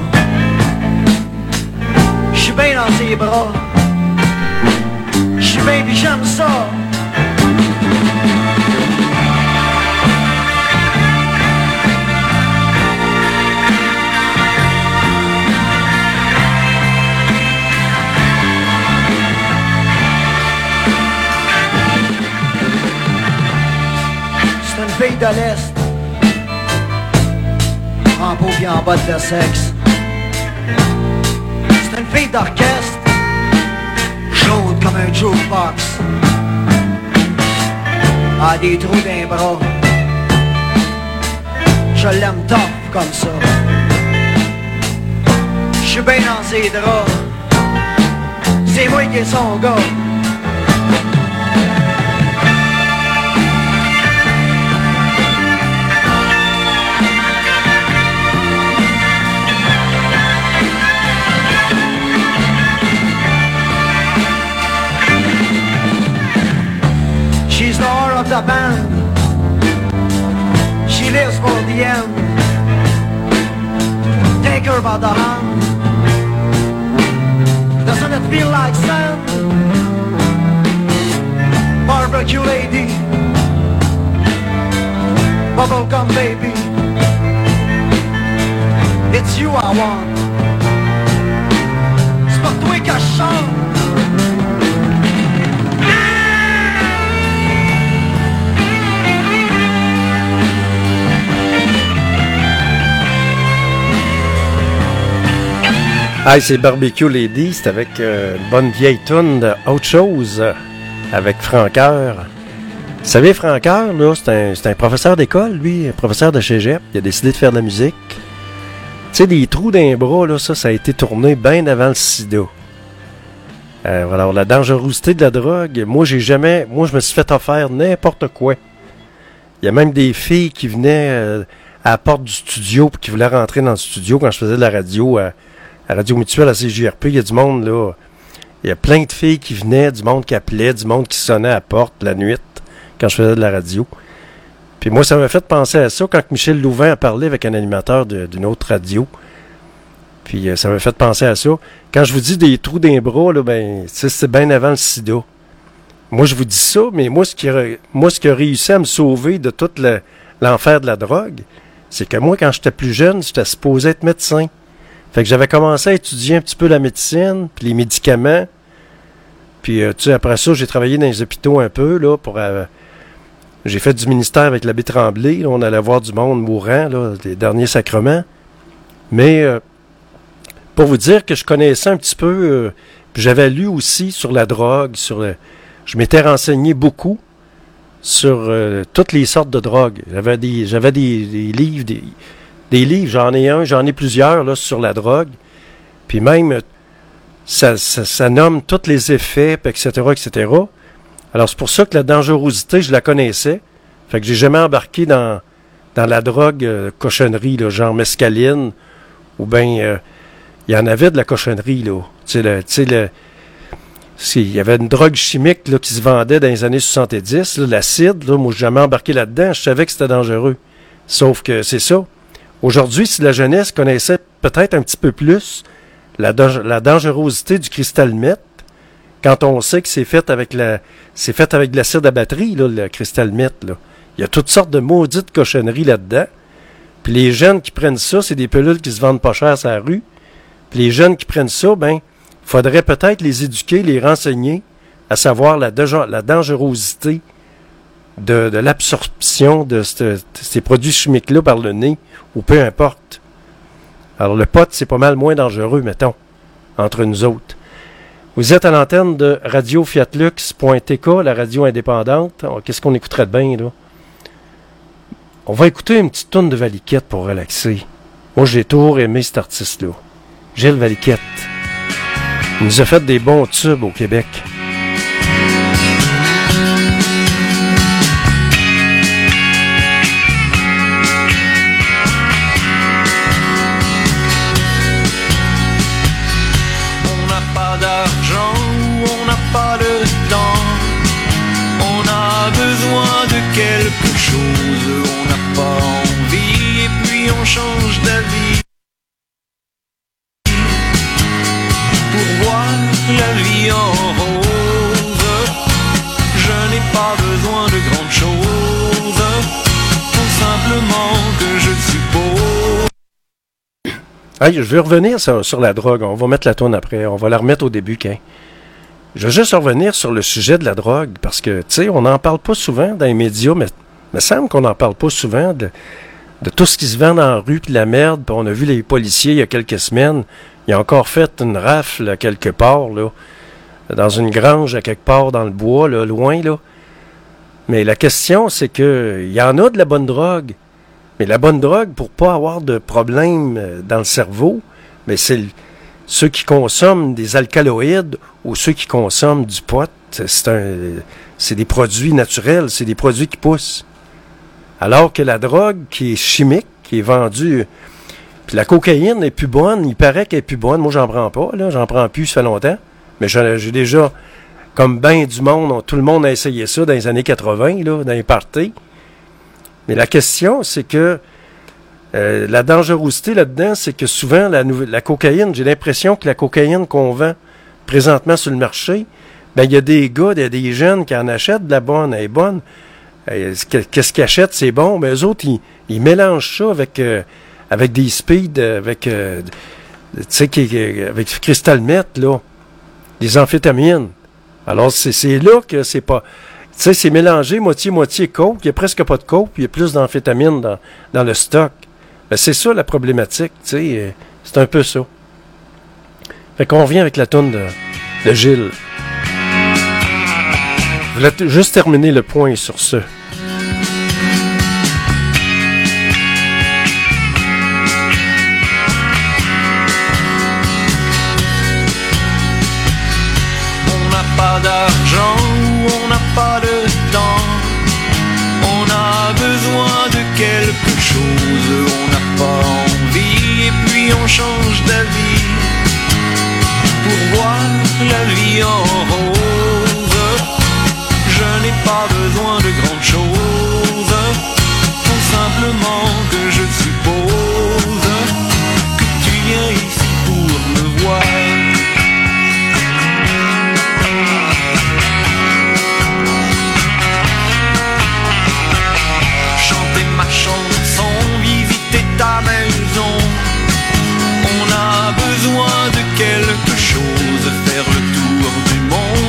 J'suis bien dans ses bras, j'suis bien pis j'aime ça. Fille de l'Est, en peau pis en botte de sexe. C'est une fille d'orchestre, chaude comme un jukebox. A des trous d'un bras, je l'aime tough comme ça. J'suis bien dans ses draps, c'est moi qui est son gars. She's the whore of the band. She lives for the end. Take her by the hand. Doesn't it feel like sand? Barbecue lady, bubblegum baby. It's you I want. C'est pour toi que je chante. Hey, c'est Barbecue Lady, c'est avec une bonne vieille toune de Autre chose avec Francoeur. Vous savez, Francoeur, là, c'est un professeur d'école, lui, un professeur de cégep. Il a décidé de faire de la musique. Tu sais, des trous d'un bras, là, ça a été tourné bien avant le sida. Voilà, la dangerosité de la drogue, moi, je me suis fait offrir n'importe quoi. Il y a même des filles qui venaient à la porte du studio puis qui voulaient rentrer dans le studio quand je faisais de la radio à Radio Mutuelle, à CJRP. Il y a du monde, là. Il y a plein de filles qui venaient, du monde qui appelait, du monde qui sonnait à la porte la nuit quand je faisais de la radio. Puis moi, ça m'a fait penser à ça quand Michel Louvain a parlé avec un animateur d'une autre radio. Puis ça m'a fait penser à ça. Quand je vous dis des trous d'un bras, là, ben, c'est bien avant le sida. Moi, je vous dis ça, mais moi, ce qui a réussi à me sauver de tout l'enfer de la drogue, c'est que moi, quand j'étais plus jeune, j'étais supposé être médecin. Fait que j'avais commencé à étudier un petit peu la médecine, puis les médicaments. Puis, tu sais, après ça, j'ai travaillé dans les hôpitaux un peu, là, j'ai fait du ministère avec l'abbé Tremblay. Là, on allait voir du monde mourant, là, les derniers sacrements. Mais, pour vous dire que je connaissais un petit peu, puis j'avais lu aussi sur la drogue, je m'étais renseigné beaucoup sur toutes les sortes de drogues. J'avais des livres, des livres, j'en ai plusieurs là, sur la drogue. Puis même, ça nomme tous les effets, etc., etc. Alors, c'est pour ça que la dangerosité, je la connaissais. Fait que j'ai jamais embarqué dans la drogue cochonnerie, là, genre mescaline, ou bien, il y en avait de la cochonnerie, là. Il y avait une drogue chimique là, qui se vendait dans les années 70, là, l'acide. Là, moi, j'ai jamais embarqué là-dedans. Je savais que c'était dangereux. Sauf que c'est ça. Aujourd'hui, si la jeunesse connaissait peut-être un petit peu plus la dangerosité du cristal meth, quand on sait que c'est fait avec de l'acide à batterie, là, le cristal meth, là. Il y a toutes sortes de maudites cochonneries là-dedans. Puis les jeunes qui prennent ça, c'est des pilules qui se vendent pas cher sur la rue. Puis les jeunes qui prennent ça, ben, faudrait peut-être les éduquer, les renseigner, à savoir la dangerosité de l'absorption de ces produits chimiques-là par le nez, ou peu importe. Alors le pot, c'est pas mal moins dangereux, mettons, entre nous autres. Vous êtes à l'antenne de radio-fiatlux.tk, la radio indépendante. Qu'est-ce qu'on écouterait de bien, là? On va écouter une petite tourne de Valiquette pour relaxer. Moi, j'ai toujours aimé cet artiste-là. Gilles Valiquette. Il nous a fait des bons tubes au Québec. On n'a pas d'argent ou on n'a pas de temps. On a besoin de quelque chose. On n'a pas envie et puis on change d'avis. Pour voir la vie en rose, je n'ai pas besoin de grandes choses, tout simplement que je suis beau. Hey, je vais revenir sur la drogue. On va mettre la tourne après. On va la remettre au début, quand. Je veux juste revenir sur le sujet de la drogue, parce que, tu sais, on n'en parle pas souvent dans les médias, mais il me semble qu'on n'en parle pas souvent de tout ce qui se vend dans la rue, puis de la merde. Puis on a vu les policiers il y a quelques semaines. Ils ont encore fait une rafle à quelque part, là, dans une grange à quelque part dans le bois, là, loin, là. Mais la question, c'est que il y en a de la bonne drogue. Mais la bonne drogue, pour pas avoir de problème dans le cerveau, mais c'est ceux qui consomment des alcaloïdes ou ceux qui consomment du pot, c'est des produits naturels, c'est des produits qui poussent. Alors que la drogue qui est chimique, qui est vendue... Puis la cocaïne est plus bonne, il paraît qu'elle est plus bonne. Moi, j'en prends pas, là, j'en prends plus, ça fait longtemps. Mais j'ai déjà, comme ben du monde, tout le monde a essayé ça dans les années 80, là, dans les parties. Mais la question, c'est que la dangerosité là-dedans, c'est que souvent, la cocaïne, j'ai l'impression que la cocaïne qu'on vend présentement sur le marché, ben il y a des gars, il y a des jeunes qui en achètent de la bonne, elle est bonne. Qu'est-ce qu'ils achètent, c'est bon, mais eux autres, ils mélangent ça avec des speed, avec crystal meth, là, des amphétamines. Alors, c'est là que c'est pas... Tu sais, c'est mélangé moitié-moitié coke. Il n'y a presque pas de coke, puis il y a plus d'amphétamines dans le stock. Ben, c'est ça la problématique, tu sais. C'est un peu ça. Fait qu'on revient avec la toune de Gilles. Je voulais juste terminer le point sur ce. Pas d'argent ou on n'a pas de temps. On a besoin de quelque chose. On n'a pas envie et puis on change d'avis. Pour voir la vie en rose, je n'ai pas besoin de grandes choses. Tout simplement que je suppose que tu viens ici pour me voir. Ta maison, on a besoin de quelque chose, faire le tour du monde.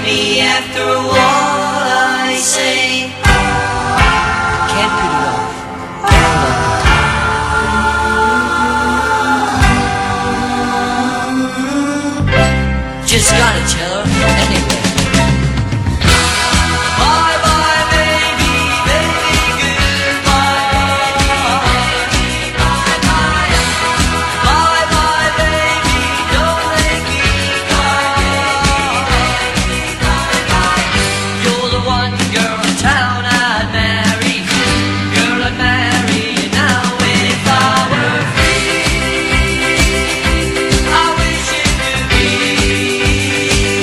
me after a while I say, can't put it off. Just gotta tell her anyway. Bye bye baby, baby goodbye. Bye bye, bye bye baby, don't make me cry. You're the one girl in town I'd marry. Girl I'd marry now if I were free. I wish it could be.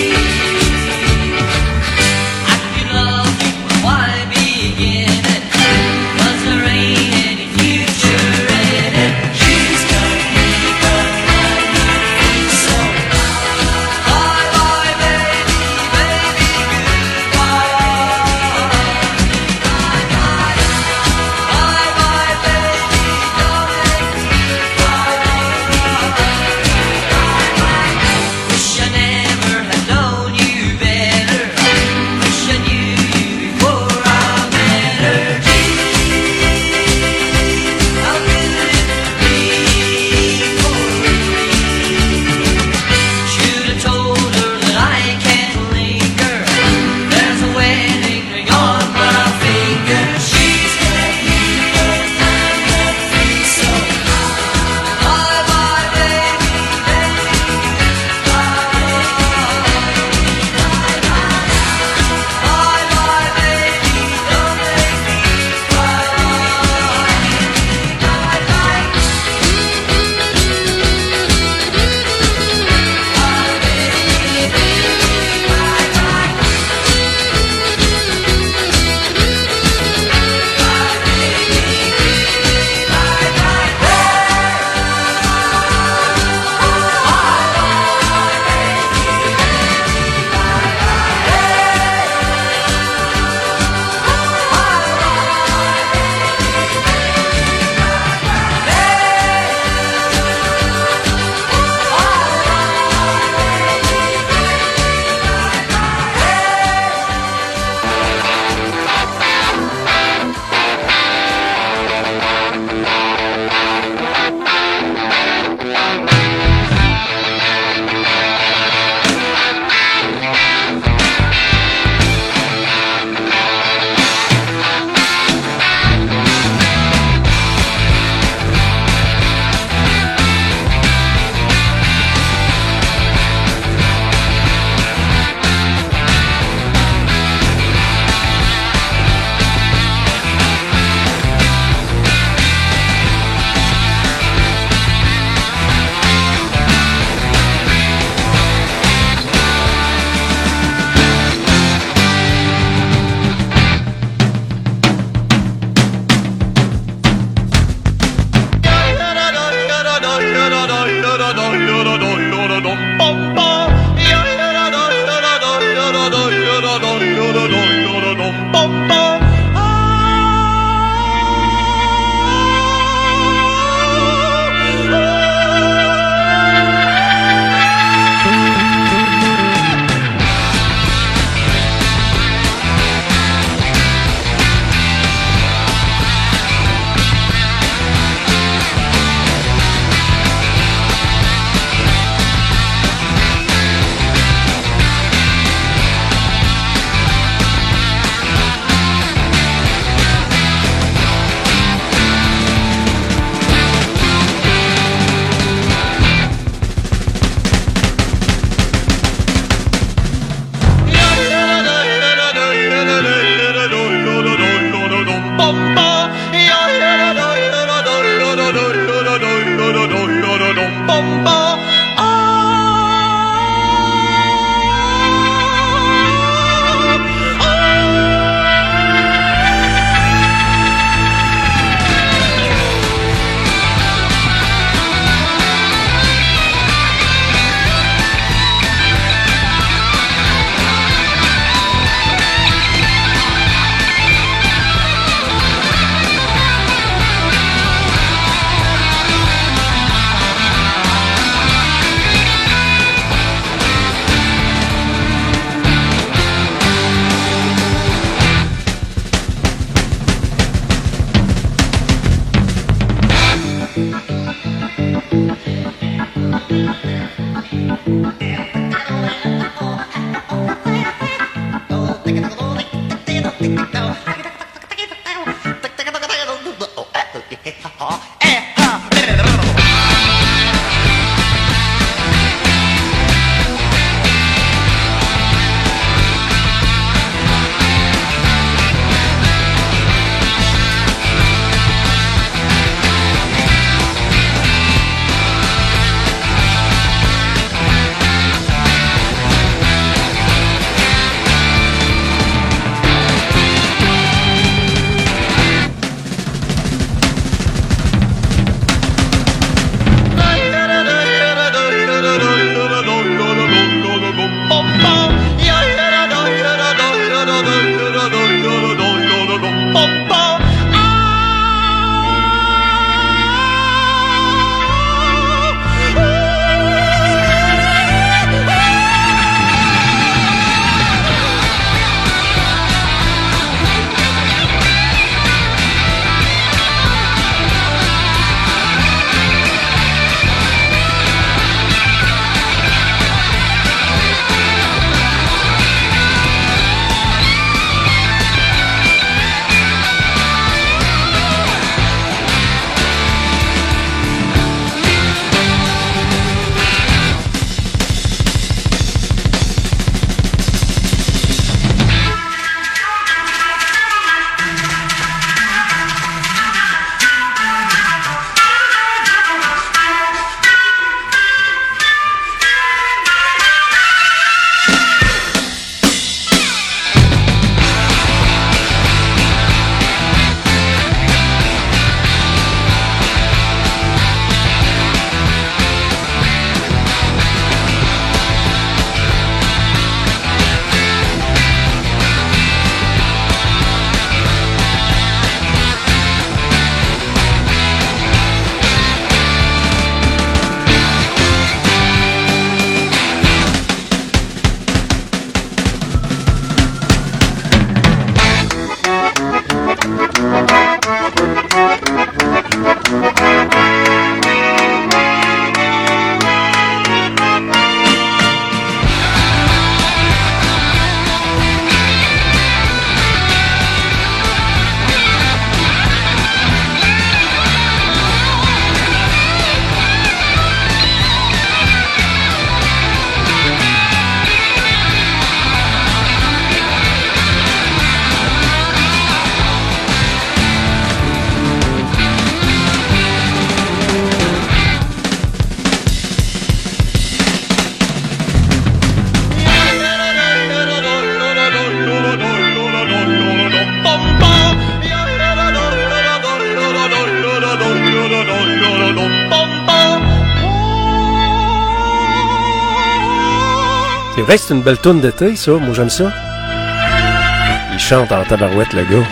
C'est vrai que c'est une belle toune d'été, ça. Moi, j'aime ça. Il chante en tabarouette, le gars.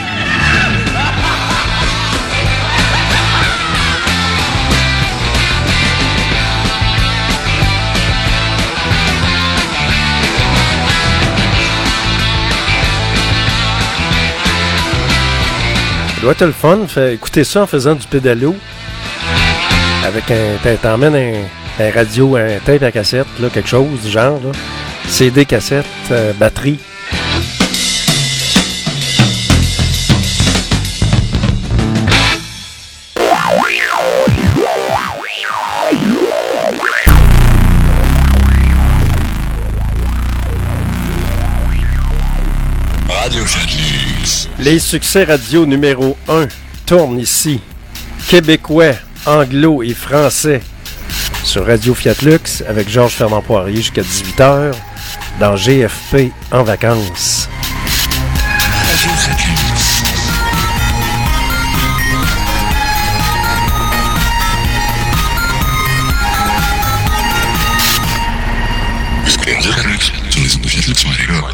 Ça doit être le fun. Écoutez ça en faisant du pédalo. Avec t'emmènes un radio, un tape à cassette, là, quelque chose du genre. Là. CD, cassette, batterie. Radio Fiatlux. Les succès radio numéro 1 tournent ici. Québécois, anglo et français. Sur Radio Fiatlux avec Georges Fernand Poirier jusqu'à 18h dans GFP en vacances. Radio Fiatlux. Jusqu'à Fiatlux, sur les ondes de Fiatlux, les gars.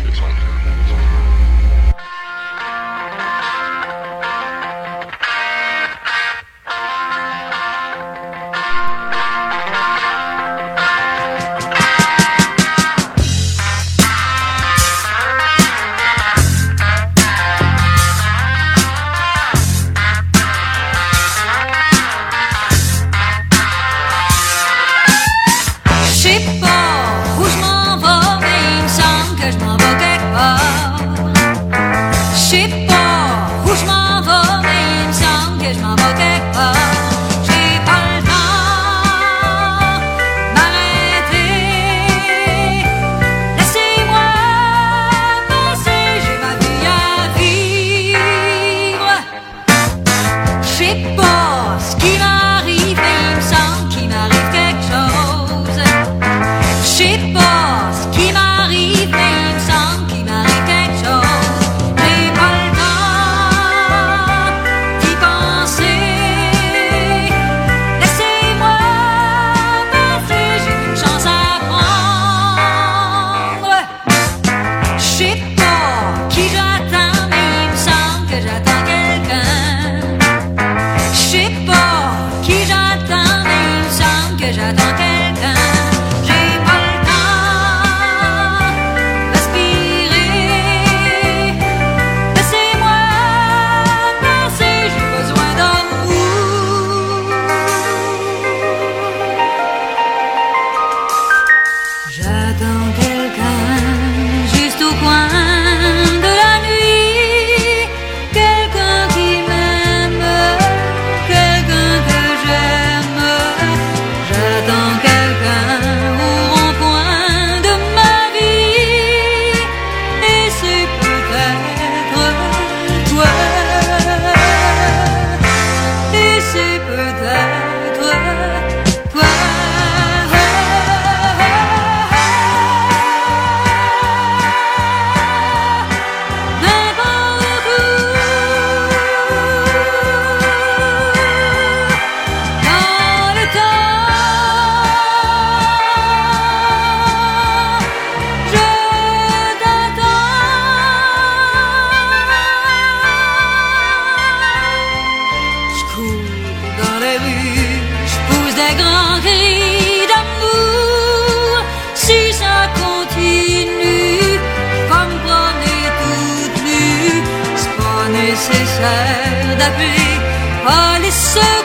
D'appeler à les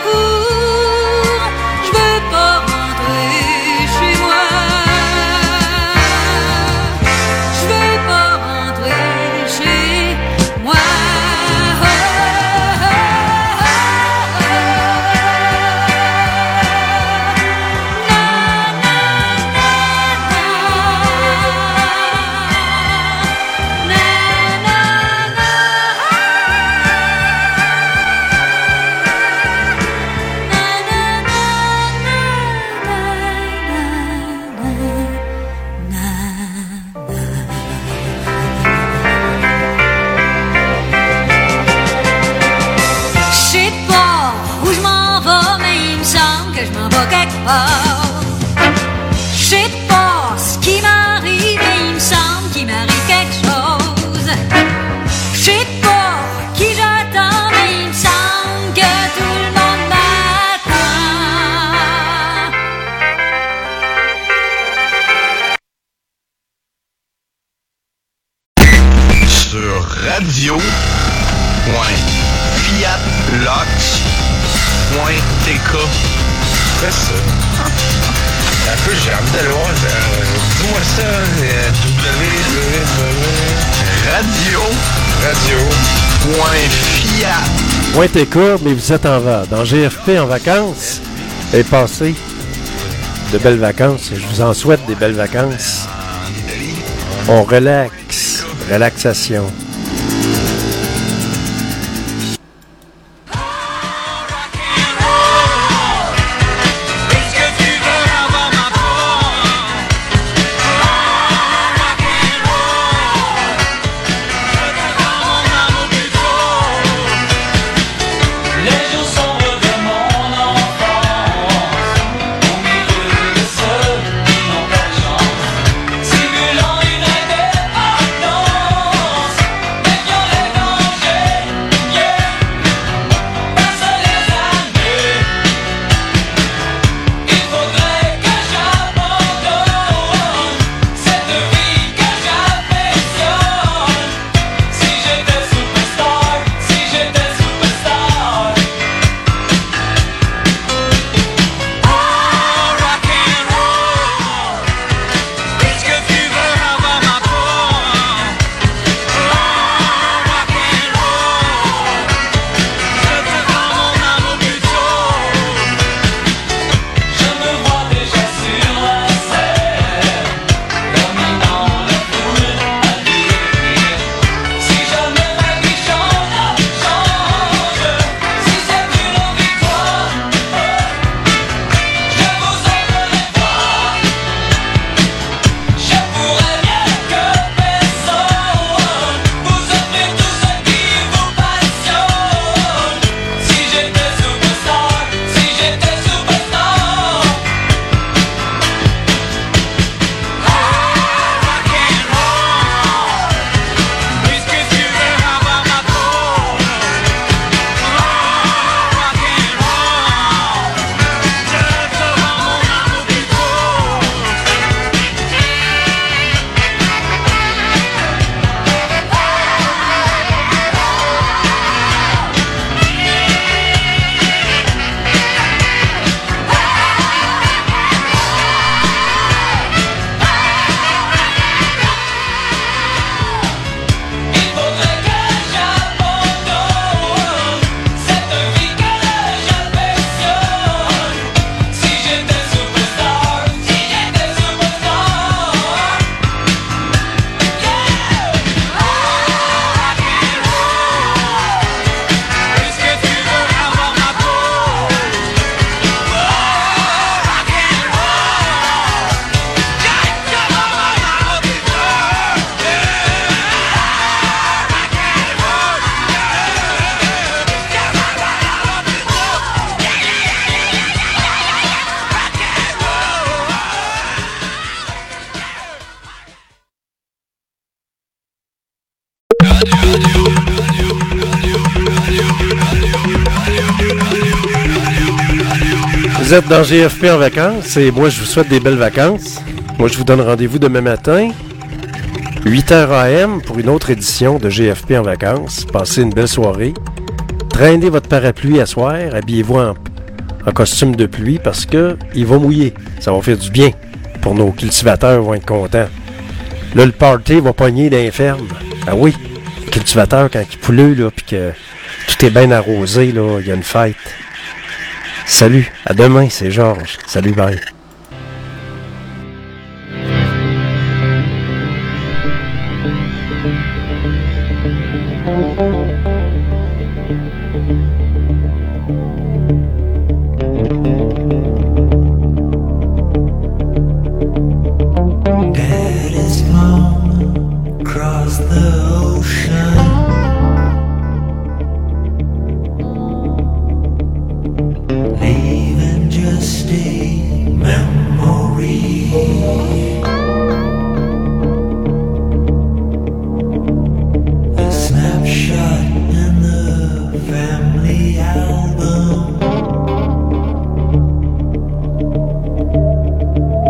secours, je veux pas rentrer chez moi, je veux pas rentrer chez moi. Je m'en vais quelque part. Je sais pas ce qui m'a sur radio.fiatlock.tk. Quoi ça? Un peu, j'ai envie d'aller voir. Dis-moi ça, Radio.fiat. .tk, mais vous êtes dans GFP en vacances. Et passez de belles vacances. Je vous en souhaite des belles vacances. On relaxe. Relaxation. Vous êtes dans GFP en vacances et moi je vous souhaite des belles vacances. Moi je vous donne rendez-vous demain matin, 8h AM pour une autre édition de GFP en vacances. Passez une belle soirée. Traînez votre parapluie à soir, habillez-vous en costume de pluie parce que il va mouiller. Ça va faire du bien pour nos cultivateurs, vont être contents. Là le party va pogner d'inferme. Ah oui, le cultivateur quand il pleut là puis que tout est bien arrosé là, il y a une fête. Salut, à demain, c'est Georges. Salut, bye.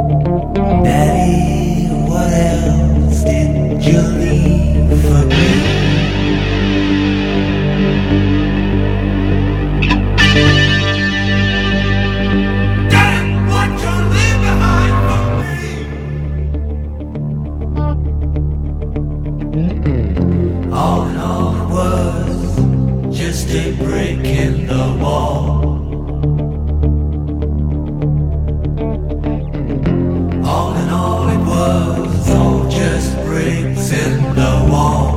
Daddy, what else did you leave for me? just a brick in the wall. All in all, it was all just bricks in the wall.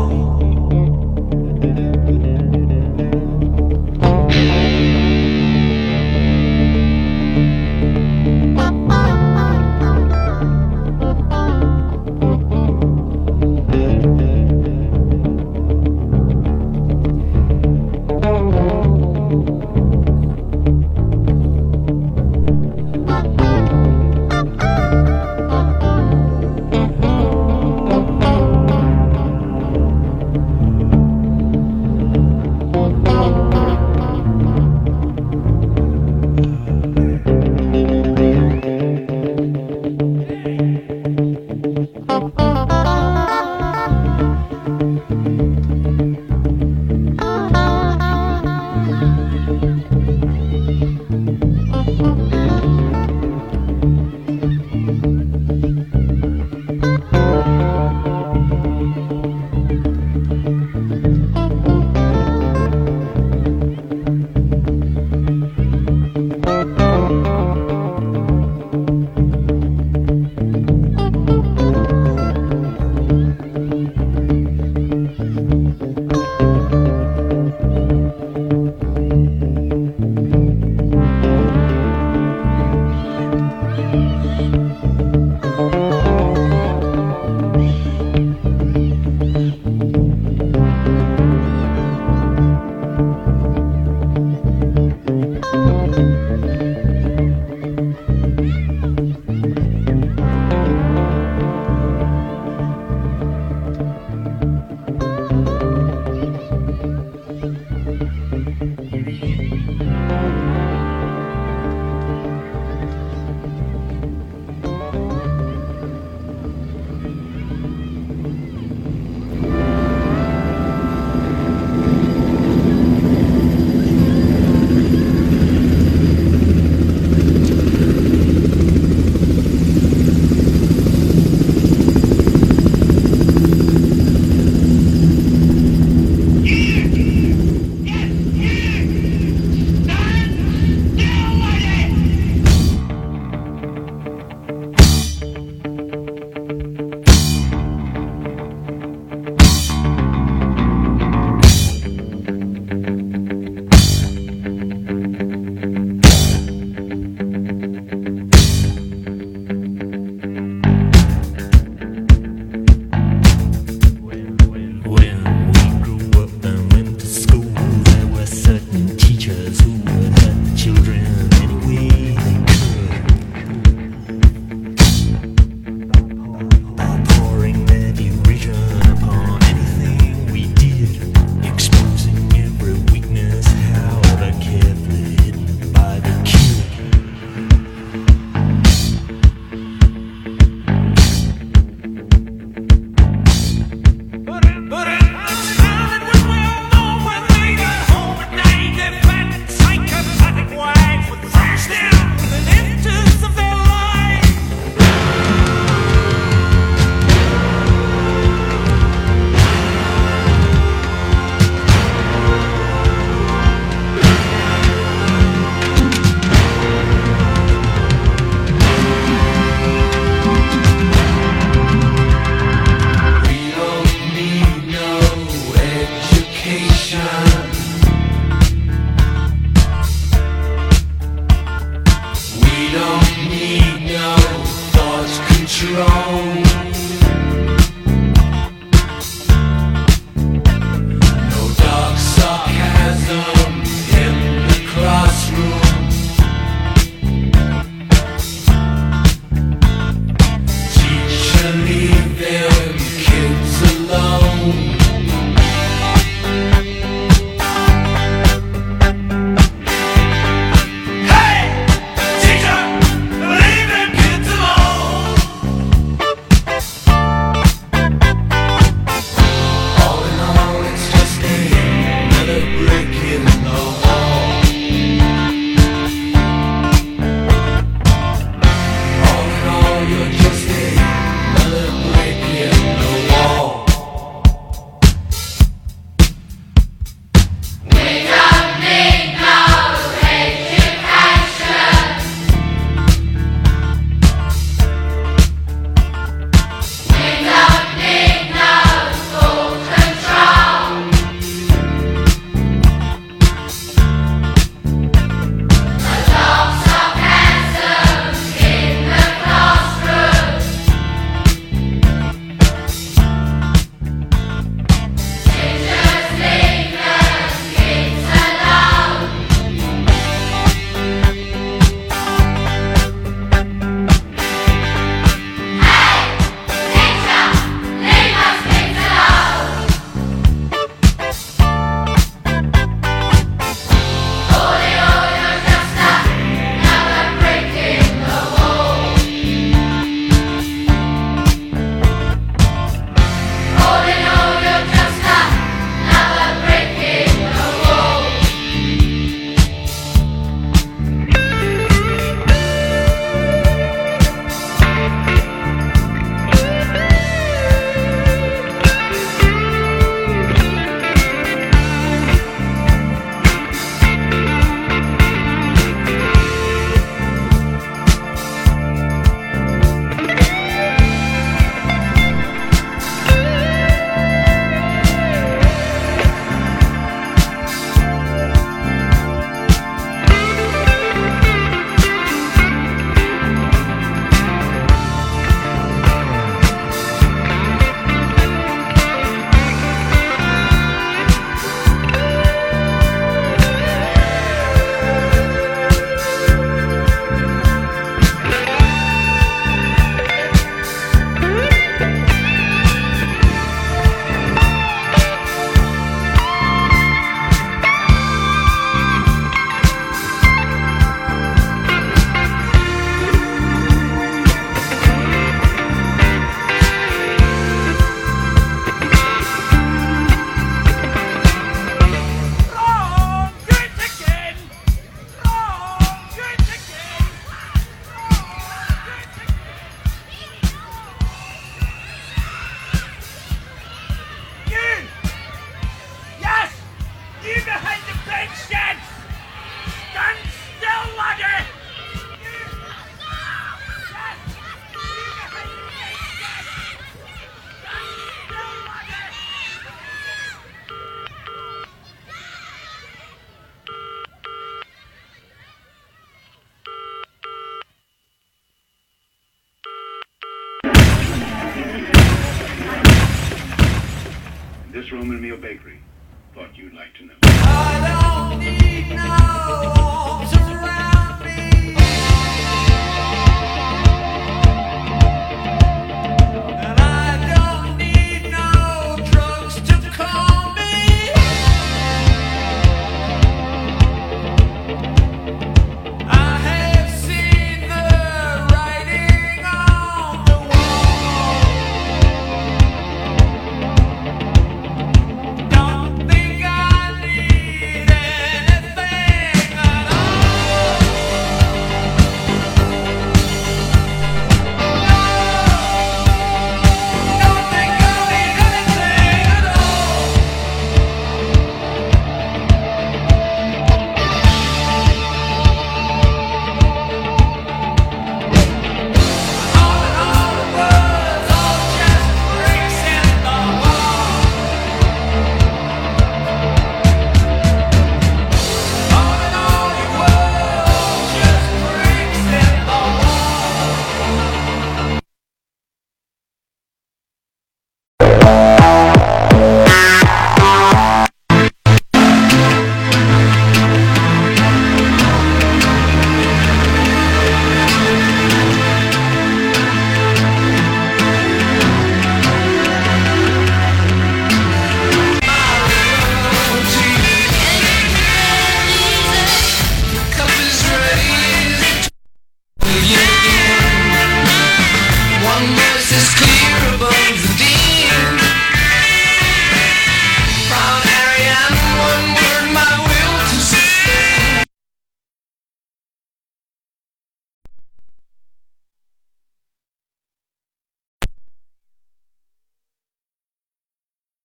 This Roman meal bakery thought you'd like to know. I don't need no